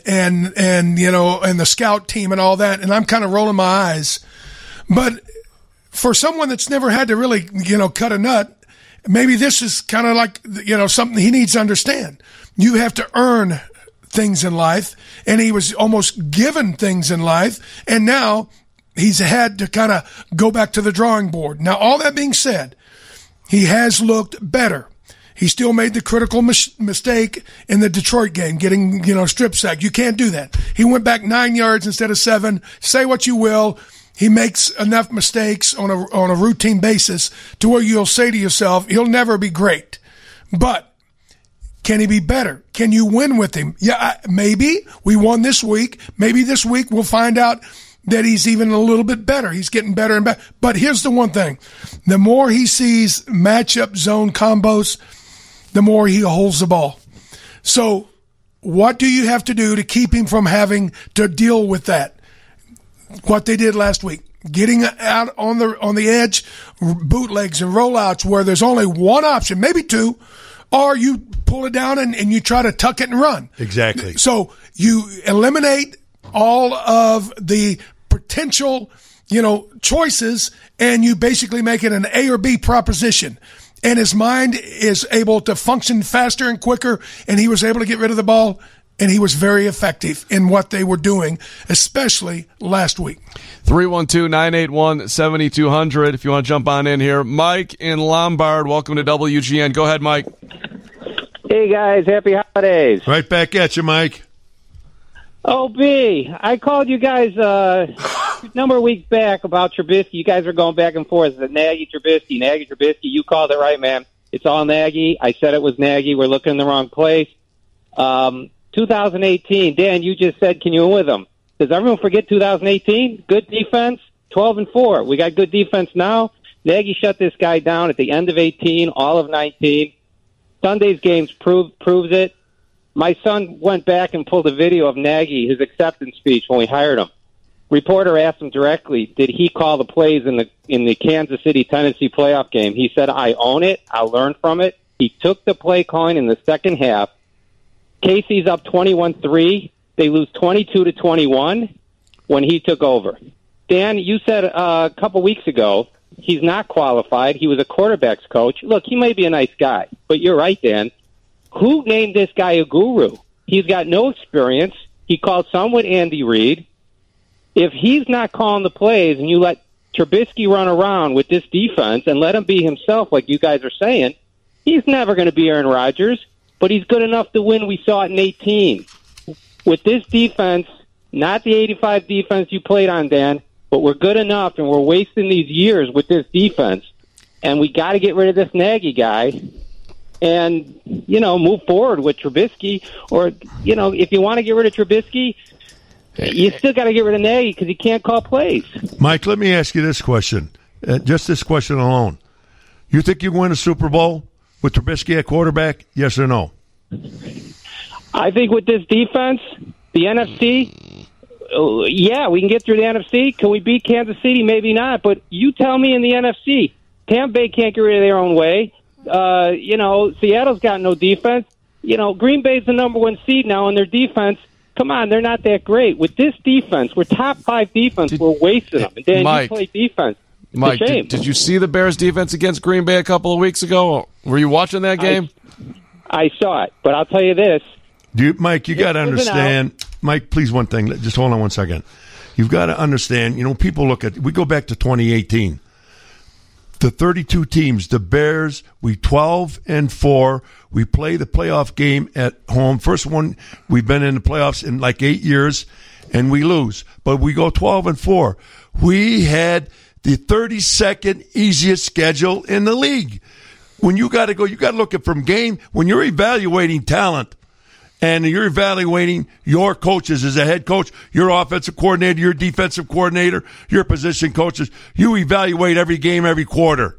the scout team and all that. And I'm kind of rolling my eyes. But for someone that's never had to really, cut a nut, maybe this is kind of like, something he needs to understand. You have to earn things in life, and he was almost given things in life, and now he's had to kind of go back to the drawing board. Now, all that being said, he has looked better. He still made the critical mistake in the Detroit game, getting, strip sack. You can't do that. He went back 9 yards instead of 7. Say what you will. He makes enough mistakes on a routine basis to where you'll say to yourself, he'll never be great. But can he be better? Can you win with him? Yeah, maybe. We won this week. Maybe this week we'll find out that he's even a little bit better. He's getting better and better. But here's the one thing. The more he sees matchup zone combos, the more he holds the ball. So what do you have to do to keep him from having to deal with that? What they did last week. Getting out on the edge, bootlegs and rollouts where there's only one option, maybe two, or you pull it down and you try to tuck it and run. Exactly. So you eliminate all of the potential, choices, and you basically make it an A or B proposition. And his mind is able to function faster and quicker, and he was able to get rid of the ball and he was very effective in what they were doing, especially last week. 312-981-7200 if you want to jump on in here. Mike in Lombard, welcome to WGN. Go ahead, Mike. Hey, guys. Happy holidays. Right back at you, Mike. OB, I called you guys a number of weeks back about Trubisky. You guys were going back and forth. Is it Nagy, Trubisky? You called it right, man. It's all Nagy. I said it was Nagy. We're looking in the wrong place. 2018, Dan, you just said, can you win with them? Does everyone forget 2018? Good defense, 12-4. We got good defense now. Nagy shut this guy down at the end of 18, all of 19. Sunday's games proves it. My son went back and pulled a video of Nagy, his acceptance speech when we hired him. Reporter asked him directly, did he call the plays in the Kansas City-Tennessee playoff game? He said, I own it. I'll learn from it. He took the play calling in the second half. Casey's up 21-3. They lose 22-21 when he took over. Dan, you said a couple weeks ago he's not qualified. He was a quarterback's coach. Look, he may be a nice guy, but you're right, Dan. Who named this guy a guru? He's got no experience. He called some with Andy Reid. If he's not calling the plays and you let Trubisky run around with this defense and let him be himself like you guys are saying, he's never going to be Aaron Rodgers, but he's good enough to win. We saw it in 18. With this defense, not the 85 defense you played on, Dan, but we're good enough and we're wasting these years with this defense. And we got to get rid of this Nagy guy and, move forward with Trubisky. Or, if you want to get rid of Trubisky, you still got to get rid of Nagy because he can't call plays. Mike, let me ask you this question. Just this question alone. You think you can win a Super Bowl with Trubisky at quarterback? Yes or no? I think with this defense, the NFC, yeah, we can get through the NFC. Can we beat Kansas City? Maybe not. But you tell me in the NFC, Tampa Bay can't get rid of their own way. Seattle's got no defense. Green Bay's the number one seed now in their defense. Come on, they're not that great. With this defense, we're top 5 defense. We're wasting them. And then Mike, you play defense. It's Mike, a shame. did you see the Bears' defense against Green Bay a couple of weeks ago? Were you watching that game? I saw it, but I'll tell you this. Mike, you got to understand. Mike, please, one thing. Just hold on one second. You've got to understand, people look at, we go back to 2018. The 32 teams, the Bears, we 12-4. We play the playoff game at home. First one, we've been in the playoffs in like 8 years, and we lose. But we go 12-4. We had the 32nd easiest schedule in the league. When you got to go, you got to look at from game, when you're evaluating talent, and you're evaluating your coaches as a head coach, your offensive coordinator, your defensive coordinator, your position coaches. You evaluate every game, every quarter.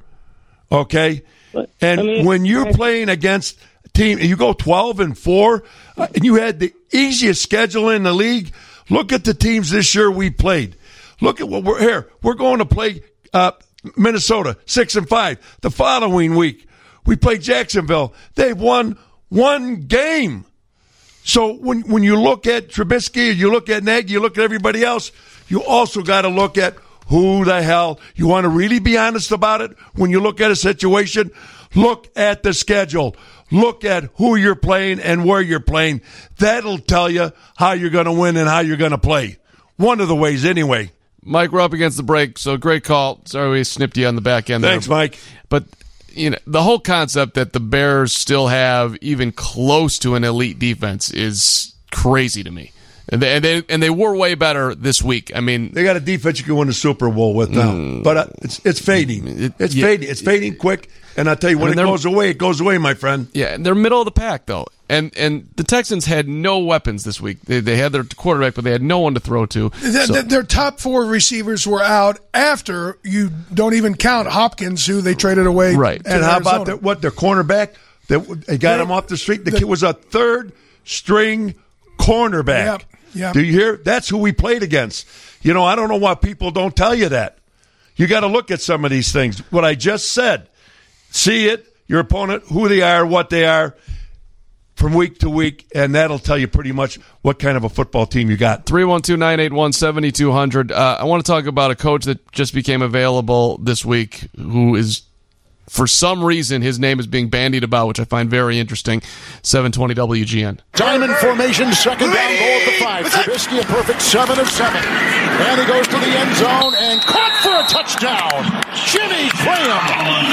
Okay? And when you're playing against a team, and you go 12-4, and you had the easiest schedule in the league, look at the teams this year we played. Look at what we're here. We're going to play Minnesota, 6-5. The following week, we play Jacksonville. They've won one game. So when you look at Trubisky, you look at Nagy, you look at everybody else, you also got to look at who the hell. You want to really be honest about it? When you look at a situation, look at the schedule. Look at who you're playing and where you're playing. That'll tell you how you're going to win and how you're going to play. One of the ways anyway. Mike, we're up against the break, so great call. Sorry we snipped you on the back end. Thanks, Mike. But the whole concept that the Bears still have even close to an elite defense is crazy to me. And they were way better this week. I mean, they got a defense you can win the Super Bowl with now, but it's fading. It's fading. It's fading quick. And I tell you, when it goes away, my friend. Yeah, and they're middle of the pack though. And the Texans had no weapons this week. They had their quarterback, but they had no one to throw to. Their top 4 receivers were out after you don't even count Hopkins, who they traded away. Right. And how about their cornerback? They got him off the street. The kid was a third-string cornerback. Yep. Do you hear? That's who we played against. I don't know why people don't tell you that. You got to look at some of these things. What I just said. See it, your opponent, who they are, what they are, from week to week, and that'll tell you pretty much what kind of a football team you got. 312-981-7200. I want to talk about a coach that just became available this week who is For some reason, his name is being bandied about, which I find very interesting. 720 WGN. Diamond formation, second down goal at the 5. Trubisky a perfect 7 of 7. And he goes to the end zone and caught for a touchdown. Jimmy Graham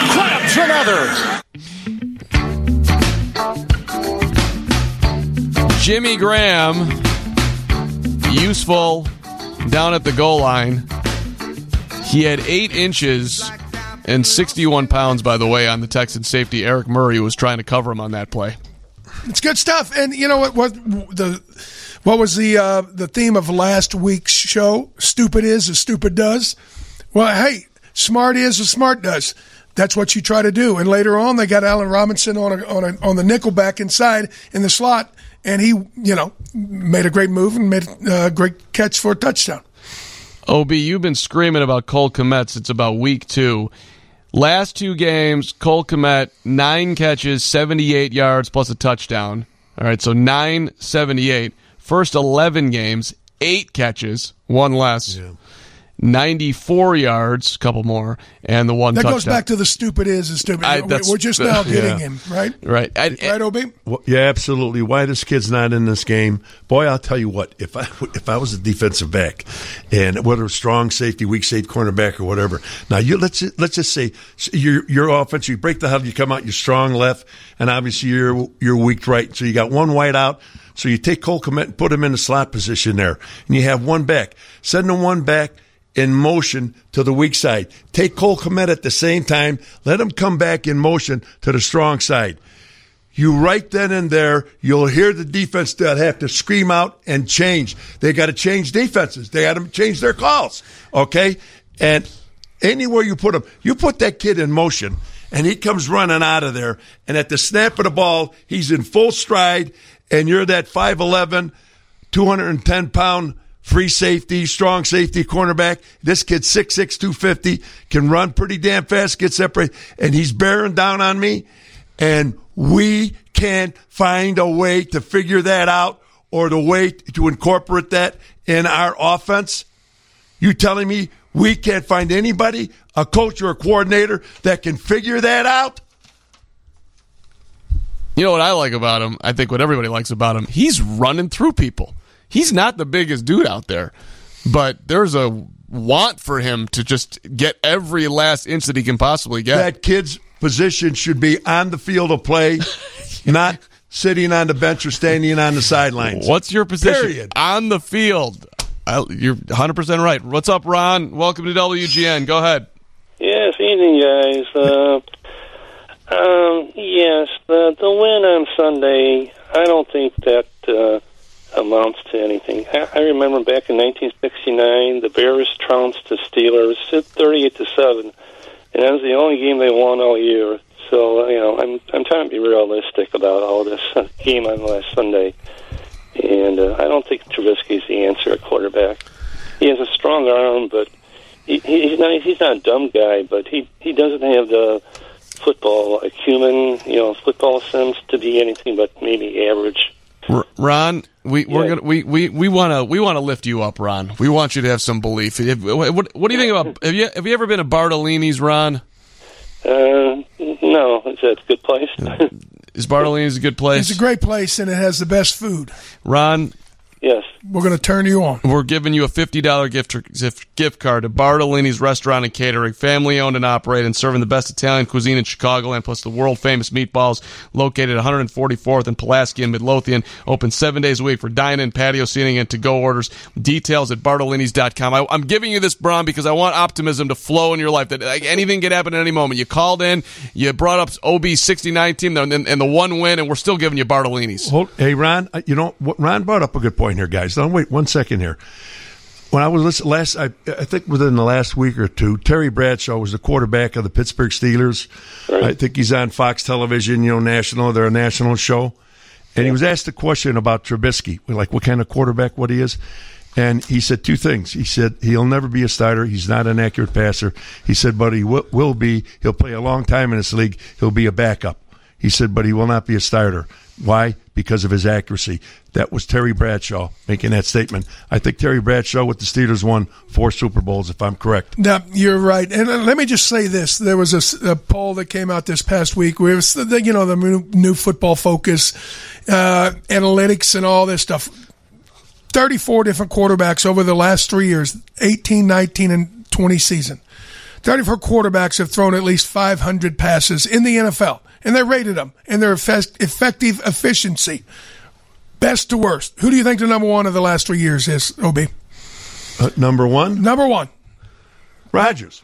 grabs another. Jimmy Graham, useful down at the goal line. He had 8 inches and 61 pounds, by the way, on the Texan safety Eric Murray, who was trying to cover him on that play. It's good stuff. And you know what was the theme of last week's show? Stupid is as stupid does. Well, hey, smart is as smart does. That's what you try to do. And later on, they got Allen Robinson on the nickel back inside in the slot, and he, made a great move and made a great catch for a touchdown. OB, you've been screaming about Cole Kmet since about week 2. Last 2 games, Cole Kmet, 9 catches, 78 yards plus a touchdown. All right, so 978. First 11 games, 8 catches, 1 less. Yeah. 94 yards, a couple more, and the 1 touchdown. That goes back to the stupid is and stupid. We're just now getting him, right? Right. Right, OB? Well, yeah, absolutely. Why this kid's not in this game? Boy, I'll tell you what, if I was a defensive back, and whether a strong safety, weak safety, cornerback, or whatever, now let's just say your offense, you break the huddle, you come out, you're strong left, and obviously you're weak right, so you got 1 wide out. So you take Cole Kmet and put him in the slot position there, and you have 1 back. Send the 1 back in motion to the weak side. Take Cole Kmet at the same time. Let him come back in motion to the strong side. You right then and there, you'll hear the defense that have to scream out and change. They got to change defenses. They got to change their calls. Okay? And anywhere you put him, you put that kid in motion, and he comes running out of there. And at the snap of the ball, he's in full stride, and you're that 5'11", 210-pound free safety, strong safety, cornerback. This kid's 6'6", 250, can run pretty damn fast, get separated, and he's bearing down on me. And we can't find a way to figure that out or the way to incorporate that in our offense. You telling me we can't find anybody, a coach or a coordinator, that can figure that out? You know what I like about him? I think what everybody likes about him, he's running through people. He's not the biggest dude out there, but there's a want for him to just get every last inch that he can possibly get. That kid's position should be on the field of play, not sitting on the bench or standing on the sidelines. What's your position? Period. On the field. You're 100% right. What's up, Ron? Welcome to WGN. Go ahead. Yes, evening, guys. Yes, the win on Sunday, I don't think that amounts to anything. I remember back in 1969, the Bears trounced the Steelers 38-7, and that was the only game they won all year. So I'm trying to be realistic about all this game on last Sunday, and I don't think Trubisky's the answer at quarterback. He has a strong arm, but he's not a dumb guy, but he doesn't have the football acumen, football sense to be anything but maybe average. Ron, we want to lift you up, Ron. We want you to have some belief. What do you think about? Have you ever been to Bartolini's, Ron? No, is that a good place? Is Bartolini's a good place? It's a great place, and it has the best food. Ron. Yes. We're going to turn you on. We're giving you a $50 gift card to Bartolini's Restaurant and Catering, family-owned and operated, and serving the best Italian cuisine in Chicagoland, plus the world-famous meatballs, located at 144th and Pulaski in Midlothian, open 7 days a week for dine-in, patio seating, and to-go orders. Details at bartolinis.com. I'm giving you this, Bron, because I want optimism to flow in your life, that anything can happen at any moment. You called in, you brought up OB's 69 team, and the 1 win, and we're still giving you Bartolini's. Hey, Ron, Ron brought up a good point here, guys. Now, wait 1 second here. When I was listening I think within the last week or two, Terry Bradshaw was the quarterback of the Pittsburgh Steelers. Right. I think he's on Fox Television, national. They're a national show. And he was asked a question about Trubisky, like what kind of quarterback, what he is. And he said 2 things. He said he'll never be a starter. He's not an accurate passer. He said, but he will be. He'll play a long time in this league. He'll be a backup. He said, but he will not be a starter. Why? because of his accuracy. That was Terry Bradshaw making that statement. I think Terry Bradshaw with the Steelers won 4 Super Bowls, if I'm correct. No, you're right. And let me just say this. There was a poll that came out this past week where it was, the new Football Focus, analytics and all this stuff. 34 different quarterbacks over the last 3 years, 18, 19, and 20 season. 34 quarterbacks have thrown at least 500 passes in the NFL, and they rated them and their effective efficiency, best to worst. Who do you think the number one of the last 3 years is, OB? Number one? Number one. Rodgers.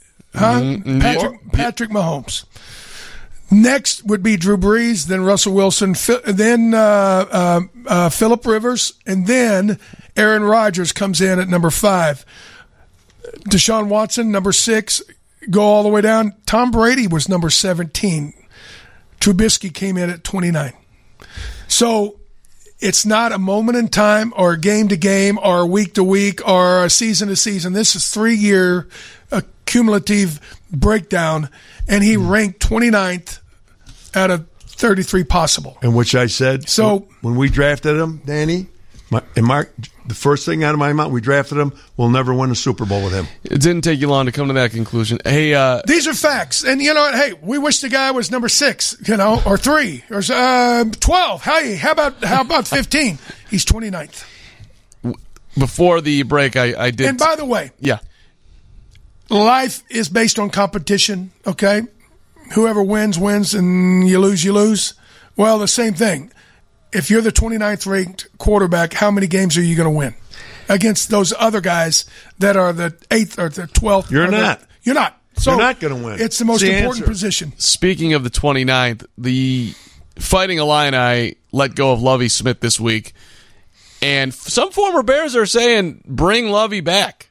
Patrick Mahomes. Next would be Drew Brees, then Russell Wilson, then Phillip Rivers, and then Aaron Rodgers comes in at number 5. Deshaun Watson, number 6, go all the way down. Tom Brady was number 17. Trubisky came in at 29. So it's not a moment in time or a game to game or a week to week or a season to season. This is 3-year cumulative breakdown, and he ranked 29th out of 33 possible. And which I said, so when we drafted him, Danny, the first thing out of my mouth, we drafted him, we'll never win a Super Bowl with him. It didn't take you long to come to that conclusion. Hey, these are facts. And you know what? Hey, we wish the guy was number 6, or 3, or 12. Hey, how about 15? He's 29th. Before the break, I did. And by the way, yeah, life is based on competition, okay? Whoever wins, and you lose. Well, the same thing. If you're the 29th ranked quarterback, how many games are you going to win against those other guys that are the 8th or the 12th? You're not. You're not. So you're not going to win. It's the most important position. Speaking of the 29th, the Fighting Illini let go of Lovie Smith this week. And some former Bears are saying, bring Lovie back.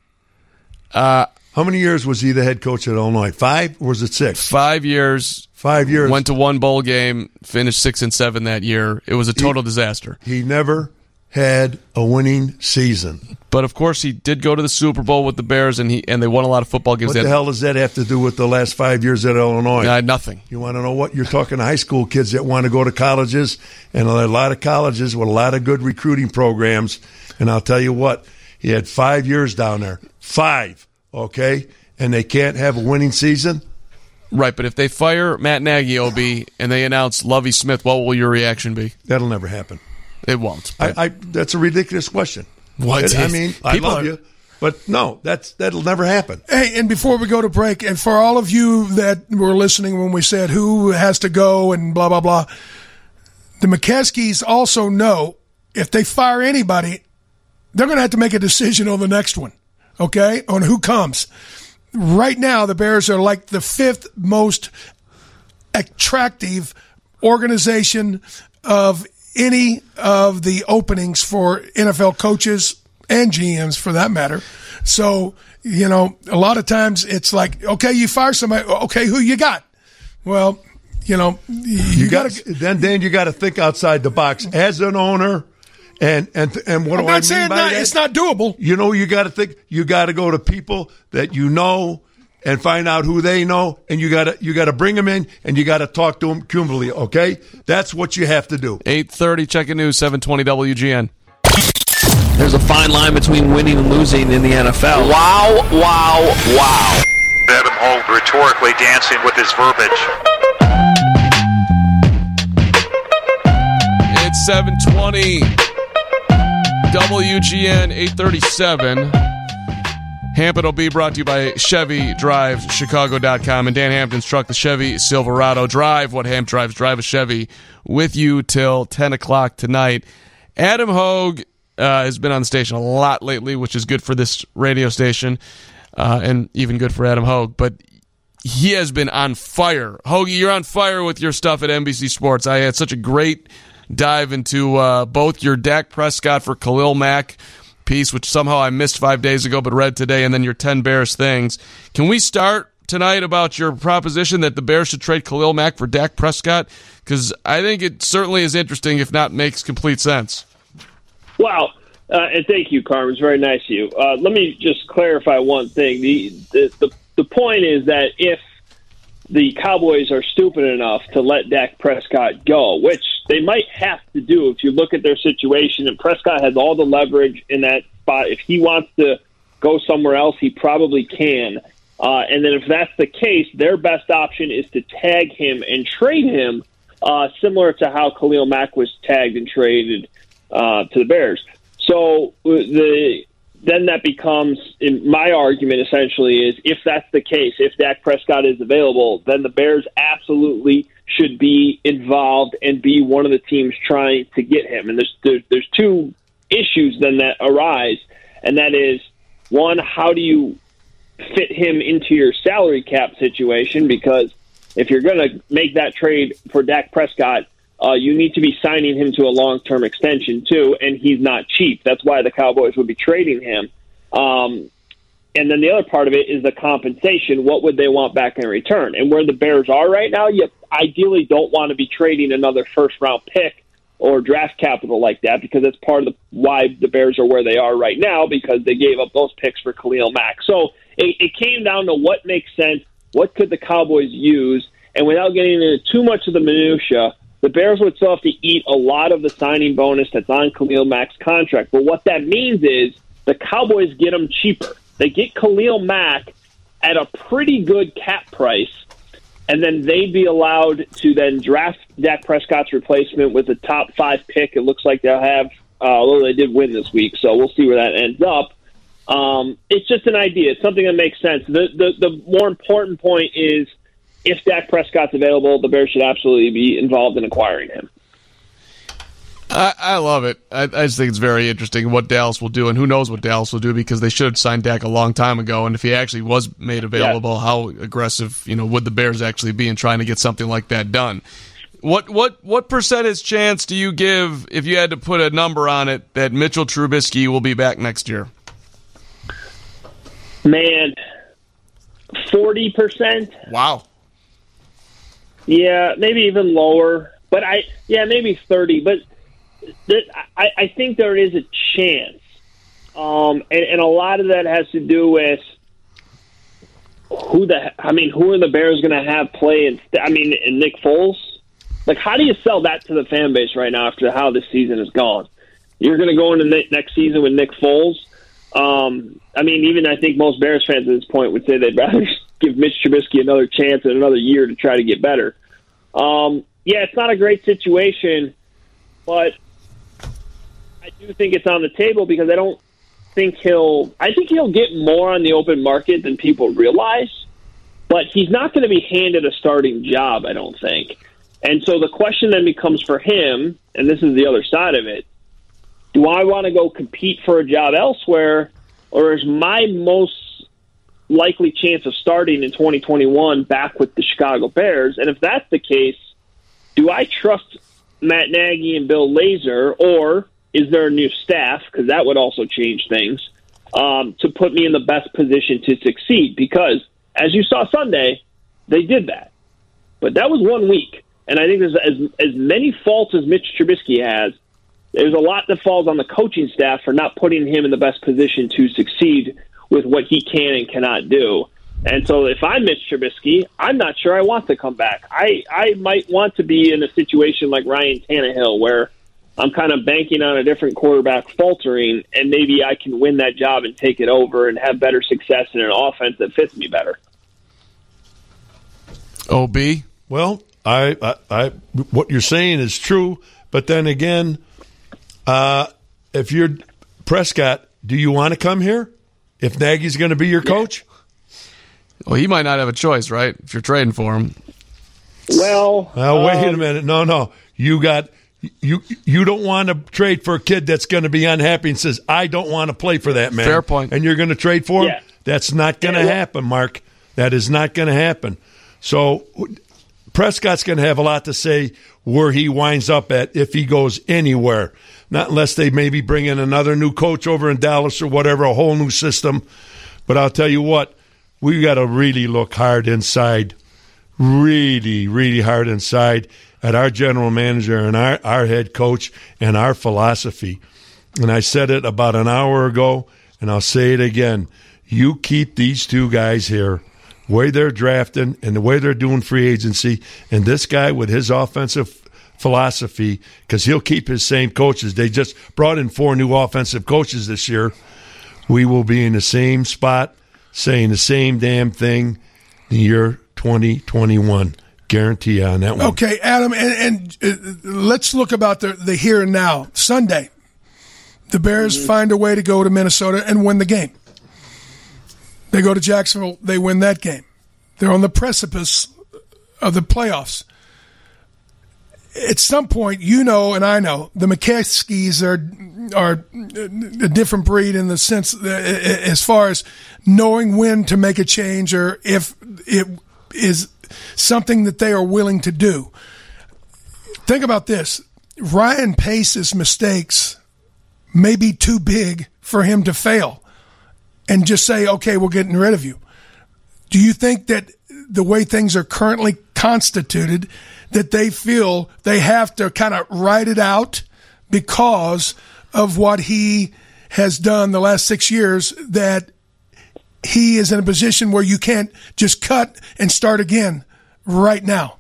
How many years was he the head coach at Illinois? 5 or was it 6? 5 years. 5 years. Went to one bowl game, finished 6-7 that year. It was a total disaster. He never had a winning season. But of course, he did go to the Super Bowl with the Bears, and they won a lot of football games. What the hell does that have to do with the last 5 years at Illinois? Nothing. You want to know what? You're talking to high school kids that want to go to colleges, and a lot of colleges with a lot of good recruiting programs. And I'll tell you what, he had 5 years down there. 5. Okay? And they can't have a winning season? Right, but if they fire Matt Nagy, OB, and they announce Lovie Smith, what will your reaction be? That'll never happen. It won't. That's a ridiculous question. What? I mean, I love you, but no, that'll never happen. Hey, and before we go to break, and for all of you that were listening when we said who has to go and blah, blah, blah, the McCaskies also know if they fire anybody, they're going to have to make a decision on the next one, okay, on who comes. Right now, the Bears are like the 5th most attractive organization of any of the openings for NFL coaches and GMs, for that matter. So, a lot of times it's like, okay, you fire somebody. Okay, who you got? Well, you got to. Then you got to think outside the box as an owner. And what do I mean by that? It's not doable. You got to think. You got to go to people that you know and find out who they know, and you got to bring them in, and you got to talk to them cumulatively. Okay, that's what you have to do. 8:30, Check-In News, 720 WGN. There's a fine line between winning and losing in the NFL. Wow, wow, wow. Adam Hogue rhetorically dancing with his verbiage. It's 720 WGN 837. Hampton will be brought to you by Chevy Drives, Chicago.com, and Dan Hampton's truck, the Chevy Silverado. Drive what Hamp drives. Drive a Chevy with you till 10 o'clock tonight. Adam Hogue has been on the station a lot lately, which is good for this radio station and even good for Adam Hogue. But he has been on fire. Hoagie, you're on fire with your stuff at NBC Sports. I had such a great dive into both your Dak Prescott for Khalil Mack piece, which somehow I missed 5 days ago but read today, and then your 10 Bears things. Can we start tonight about your proposition that the Bears should trade Khalil Mack for Dak Prescott? Because I think it certainly is interesting, if not makes complete sense. Wow. And thank you, Carmen. It's very nice of you. Let me just clarify one thing. The point is that if the Cowboys are stupid enough to let Dak Prescott go, which they might have to do if you look at their situation. And Prescott has all the leverage in that spot. If he wants to go somewhere else, he probably can. And then if that's the case, their best option is to tag him and trade him, similar to how Khalil Mack was tagged and traded to the Bears. So then that becomes, in my argument essentially is, if that's the case, if Dak Prescott is available, then the Bears absolutely should be involved and be one of the teams trying to get him. And there's two issues then that arise, and that is, one, how do you fit him into your salary cap situation? Because if you're going to make that trade for Dak Prescott, you need to be signing him to a long-term extension too, and he's not cheap. That's why the Cowboys would be trading him. And then the other part of it is the compensation. What would they want back in return? And where the Bears are right now, you ideally don't want to be trading another first-round pick or draft capital like that, because that's part of why the Bears are where they are right now, because they gave up those picks for Khalil Mack. So it came down to what makes sense, what could the Cowboys use, and without getting into too much of the minutia, the Bears would still have to eat a lot of the signing bonus that's on Khalil Mack's contract. But what that means is the Cowboys get him cheaper. They get Khalil Mack at a pretty good cap price, and then they'd be allowed to then draft Dak Prescott's replacement with a top 5 pick. It looks like they'll have, although they did win this week, so we'll see where that ends up. It's just an idea. It's something that makes sense. The more important point is, if Dak Prescott's available, the Bears should absolutely be involved in acquiring him. I love it. I just think it's very interesting what Dallas will do, and who knows what Dallas will do, because they should have signed Dak a long time ago. And if he actually was made available, how aggressive would the Bears actually be in trying to get something like that done? What percentage chance do you give, if you had to put a number on it, that Mitchell Trubisky will be back next year? Man, 40%. Wow. Yeah, maybe even lower, but maybe 30. But I think there is a chance, and a lot of that has to do with who are the Bears going to have play? And Nick Foles. Like, how do you sell that to the fan base right now after how this season has gone? You're going to go into next season with Nick Foles. Even I think most Bears fans at this point would say they'd rather give Mitch Trubisky another chance and another year to try to get better. It's not a great situation, but I do think it's on the table, because I think he'll get more on the open market than people realize, but he's not going to be handed a starting job, I don't think. And so the question then becomes for him, and this is the other side of it, do I want to go compete for a job elsewhere, or is my most likely chance of starting in 2021 back with the Chicago Bears? And if that's the case, do I trust Matt Nagy and Bill Lazor, or is there a new staff, because that would also change things, to put me in the best position to succeed? Because, as you saw Sunday, they did that. But that was 1 week. And I think there's as many faults as Mitch Trubisky has, there's a lot that falls on the coaching staff for not putting him in the best position to succeed with what he can and cannot do. And so if I'm Mitch Trubisky, I'm not sure I want to come back. I might want to be in a situation like Ryan Tannehill, where I'm kind of banking on a different quarterback faltering, and maybe I can win that job and take it over and have better success in an offense that fits me better. OB? Well, I what you're saying is true, but then again, if you're Prescott, do you want to come here if Nagy's going to be your coach? Well, he might not have a choice, right, if you're trading for him. Well, wait a minute. No. You don't want to trade for a kid that's going to be unhappy and says, I don't want to play for that man. Fair point. And you're going to trade for him? Yeah. That's not going to happen, Mark. That is not going to happen. So Prescott's going to have a lot to say where he winds up at if he goes anywhere. Not unless they maybe bring in another new coach over in Dallas or whatever, a whole new system. But I'll tell you what, we got to really look hard inside, really, really hard inside at our general manager and our head coach and our philosophy. And I said it about an hour ago, and I'll say it again. You keep these two guys here. the way they're drafting and the way they're doing free agency, and this guy with his offensive philosophy, because he'll keep his same coaches. They just brought in 4 new offensive coaches this year. We will be in the same spot saying the same damn thing in the year 2021. Guarantee on that one. Okay, Adam, and let's look about the here and now. Sunday, the Bears find a way to go to Minnesota and win the game. They go to Jacksonville, they win that game. They're on the precipice of the playoffs. At some point, you know and I know, the McCaskies are a different breed in the sense that, as far as knowing when to make a change or if it is something that they are willing to do. Think about this. Ryan Pace's mistakes may be too big for him to fail and just say, okay, we're getting rid of you. Do you think that the way things are currently constituted, that they feel they have to kind of ride it out because of what he has done the last 6 years, that he is in a position where you can't just cut and start again right now?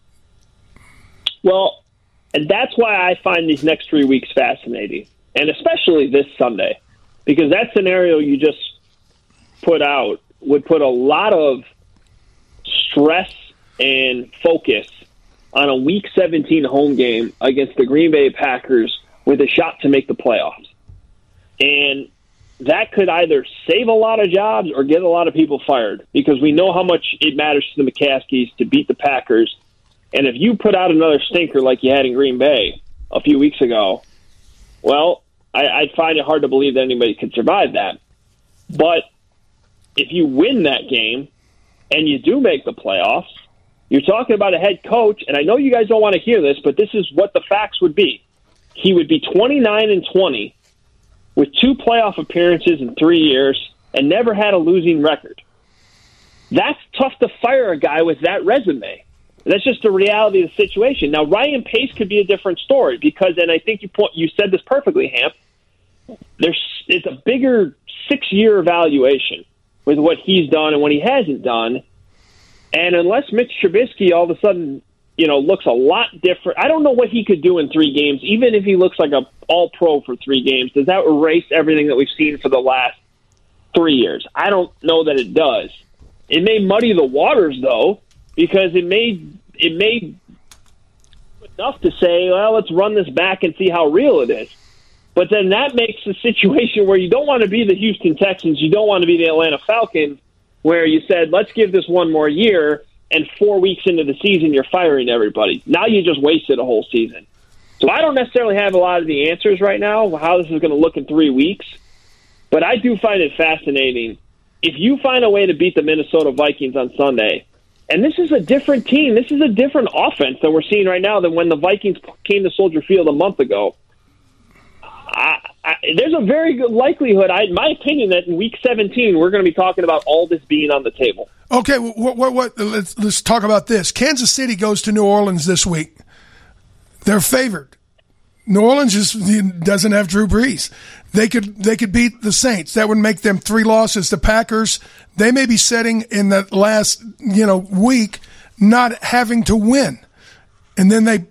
Well, and that's why I find these next 3 weeks fascinating, and especially this Sunday, because that scenario you just put out would put a lot of stress and focus on a Week 17 home game against the Green Bay Packers with a shot to make the playoffs. And that could either save a lot of jobs or get a lot of people fired, because we know how much it matters to the McCaskies to beat the Packers. And if you put out another stinker like you had in Green Bay a few weeks ago, well, I'd find it hard to believe that anybody could survive that. But if you win that game and you do make the playoffs, you're talking about a head coach, and I know you guys don't want to hear this, but this is what the facts would be. He would be 29-20 with 2 playoff appearances in 3 years and never had a losing record. That's tough to fire a guy with that resume. That's just the reality of the situation. Now, Ryan Pace could be a different story because, and I think you said this perfectly, Hamp, it's a bigger 6-year evaluation with what he's done and what he hasn't done. And unless Mitch Trubisky all of a sudden, looks a lot different, I don't know what he could do in 3 games, even if he looks like an all-pro for 3 games. Does that erase everything that we've seen for the last 3 years? I don't know that it does. It may muddy the waters, though, because it may enough to say, well, let's run this back and see how real it is. But then that makes a situation where you don't want to be the Houston Texans, you don't want to be the Atlanta Falcons, where you said, let's give this 1 more year, and 4 weeks into the season, you're firing everybody. Now you just wasted a whole season. So I don't necessarily have a lot of the answers right now, how this is going to look in 3 weeks, but I do find it fascinating. If you find a way to beat the Minnesota Vikings on Sunday, and this is a different team, this is a different offense that we're seeing right now than when the Vikings came to Soldier Field a month ago. There's a very good likelihood, in my opinion, that in Week 17 we're going to be talking about all this being on the table. Okay, let's talk about this. Kansas City goes to New Orleans this week. They're favored. New Orleans doesn't have Drew Brees. They could beat the Saints. That would make them 3 losses. The Packers, they may be setting in the last week not having to win, and then they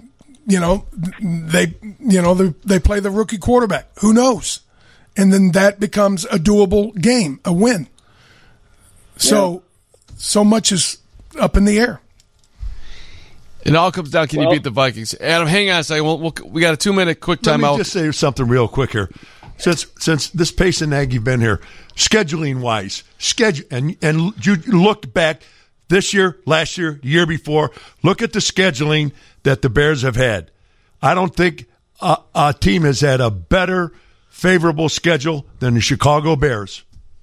play the rookie quarterback. Who knows? And then that becomes a doable game, a win. So much is up in the air. It all comes down, can you beat the Vikings? Adam, hang on a second. We got a 2-minute quick timeout. Let me just say something real quick here. Since this Pace and Nagy have been here, scheduling-wise, and you looked back this year, last year, the year before, look at the scheduling that the Bears have had. I don't think a team has had a better, favorable schedule than the Chicago Bears.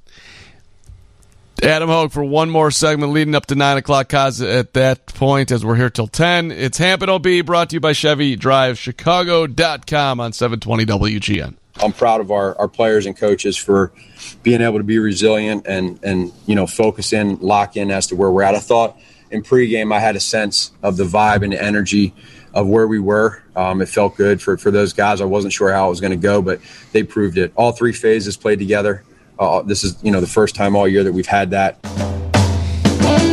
Adam Hogue for one more segment leading up to 9 o'clock, Kaz, at that point, as we're here till 10. It's Hamp and OB, brought to you by Chevy Drive Chicago.com on 720 WGN. I'm proud of our players and coaches for being able to be resilient and focus in, lock in as to where we're at. I thought in pregame I had a sense of the vibe and the energy of where we were. It felt good for those guys. I wasn't sure how it was going to go, but they proved it. All 3 phases played together. This is the first time all year that we've had that.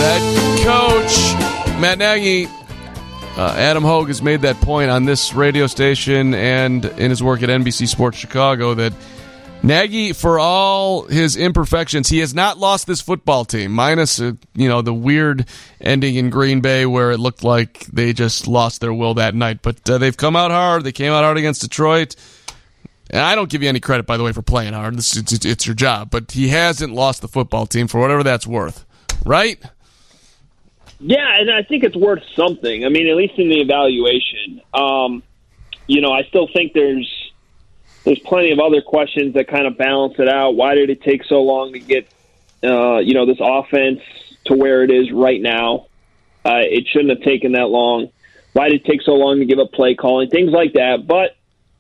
Head coach Matt Nagy. Adam Hogue has made that point on this radio station and in his work at NBC Sports Chicago that Nagy, for all his imperfections, he has not lost this football team, minus the weird ending in Green Bay where it looked like they just lost their will that night. But they've come out hard. They came out hard against Detroit. And I don't give you any credit, by the way, for playing hard. It's your job. But he hasn't lost the football team for whatever that's worth. Right? Yeah, and I think it's worth something. I mean, at least in the evaluation. I still think there's plenty of other questions that kind of balance it out. Why did it take so long to get, this offense to where it is right now? It shouldn't have taken that long. Why did it take so long to give up play calling? Things like that. But,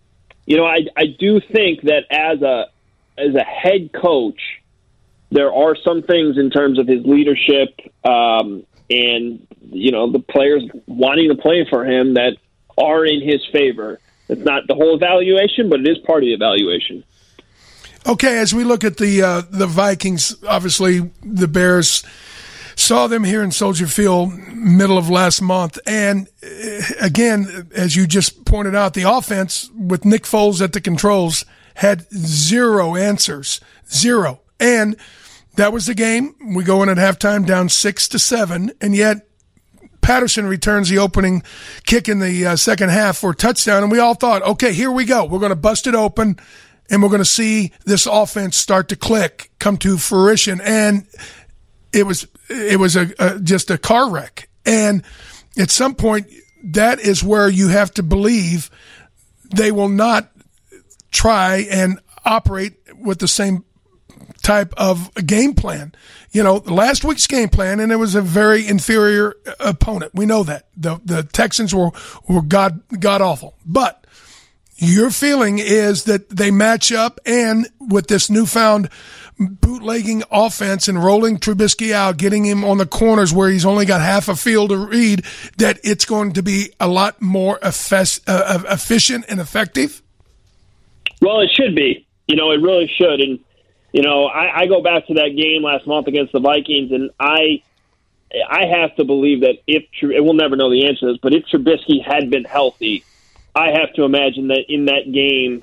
I do think that as a head coach, there are some things in terms of his leadership and, the players wanting to play for him that are in his favor. It's not the whole evaluation, but it is part of the evaluation. Okay, as we look at the Vikings, obviously the Bears saw them here in Soldier Field middle of last month. And again, as you just pointed out, the offense with Nick Foles at the controls had zero answers. Zero. And that was the game. We go in at halftime down 6-7, and yet Patterson returns the opening kick in the second half for a touchdown, and we all thought, okay, here we go. We're going to bust it open, and we're going to see this offense start to click, come to fruition. And it was just a car wreck. And at some point, that is where you have to believe they will not try and operate with the same type of game plan. Last week's game plan, and it was a very inferior opponent. We know that. The Texans were god awful. But your feeling is that they match up, and with this newfound bootlegging offense and rolling Trubisky out, getting him on the corners where he's only got half a field to read, that it's going to be a lot more efficient and effective? Well, it should be. It really should. And I go back to that game last month against the Vikings, and I have to believe that we'll never know the answer to this, but if Trubisky had been healthy, I have to imagine that in that game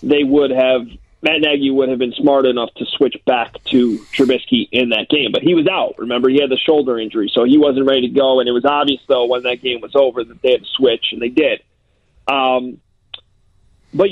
Matt Nagy would have been smart enough to switch back to Trubisky in that game. But he was out. Remember, he had the shoulder injury, so he wasn't ready to go, and it was obvious, though, when that game was over that they had to switch, and they did. But,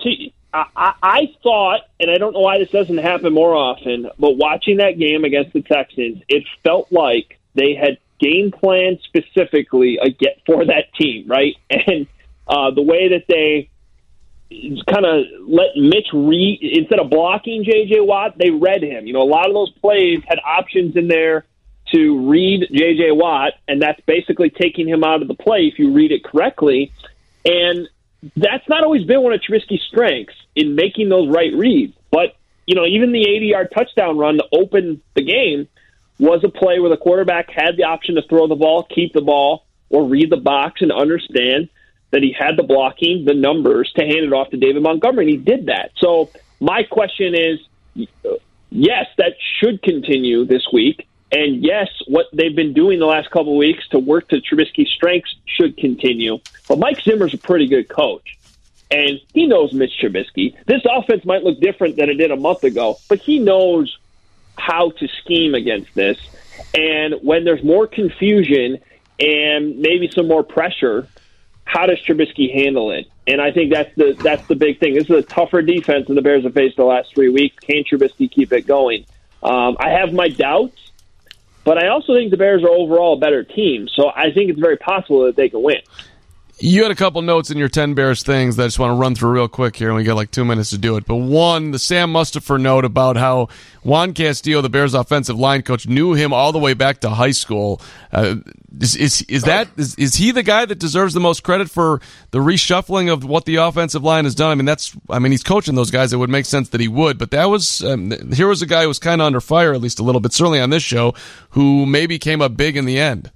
I thought, and I don't know why this doesn't happen more often, but watching that game against the Texans, it felt like they had game planned specifically for that team, right? And the way that they kind of let Mitch read, instead of blocking J.J. Watt, they read him. A lot of those plays had options in there to read J.J. Watt, and that's basically taking him out of the play if you read it correctly. And that's not always been one of Trubisky's strengths in making those right reads. But, even the 80-yard touchdown run to open the game was a play where the quarterback had the option to throw the ball, keep the ball, or read the box and understand that he had the blocking, the numbers to hand it off to David Montgomery, and he did that. So my question is, yes, that should continue this week. And yes, what they've been doing the last couple of weeks to work to Trubisky's strengths should continue. But Mike Zimmer's a pretty good coach, and he knows Mitch Trubisky. This offense might look different than it did a month ago, but he knows how to scheme against this. And when there's more confusion and maybe some more pressure, how does Trubisky handle it? And I think that's the big thing. This is a tougher defense than the Bears have faced the last 3 weeks. Can Trubisky keep it going? I have my doubts, but I also think the Bears are overall a better team. So I think it's very possible that they can win. You had a couple notes in your 10 Bears things that I just want to run through real quick here, and we got like 2 minutes to do it. But one, the Sam Mustipher note about how Juan Castillo, the Bears' offensive line coach, knew him all the way back to high school. Is he the guy that deserves the most credit for the reshuffling of what the offensive line has done? I mean, he's coaching those guys. It would make sense that he would, but that was here was a guy who was kind of under fire, at least a little bit, certainly on this show, who maybe came up big in the end.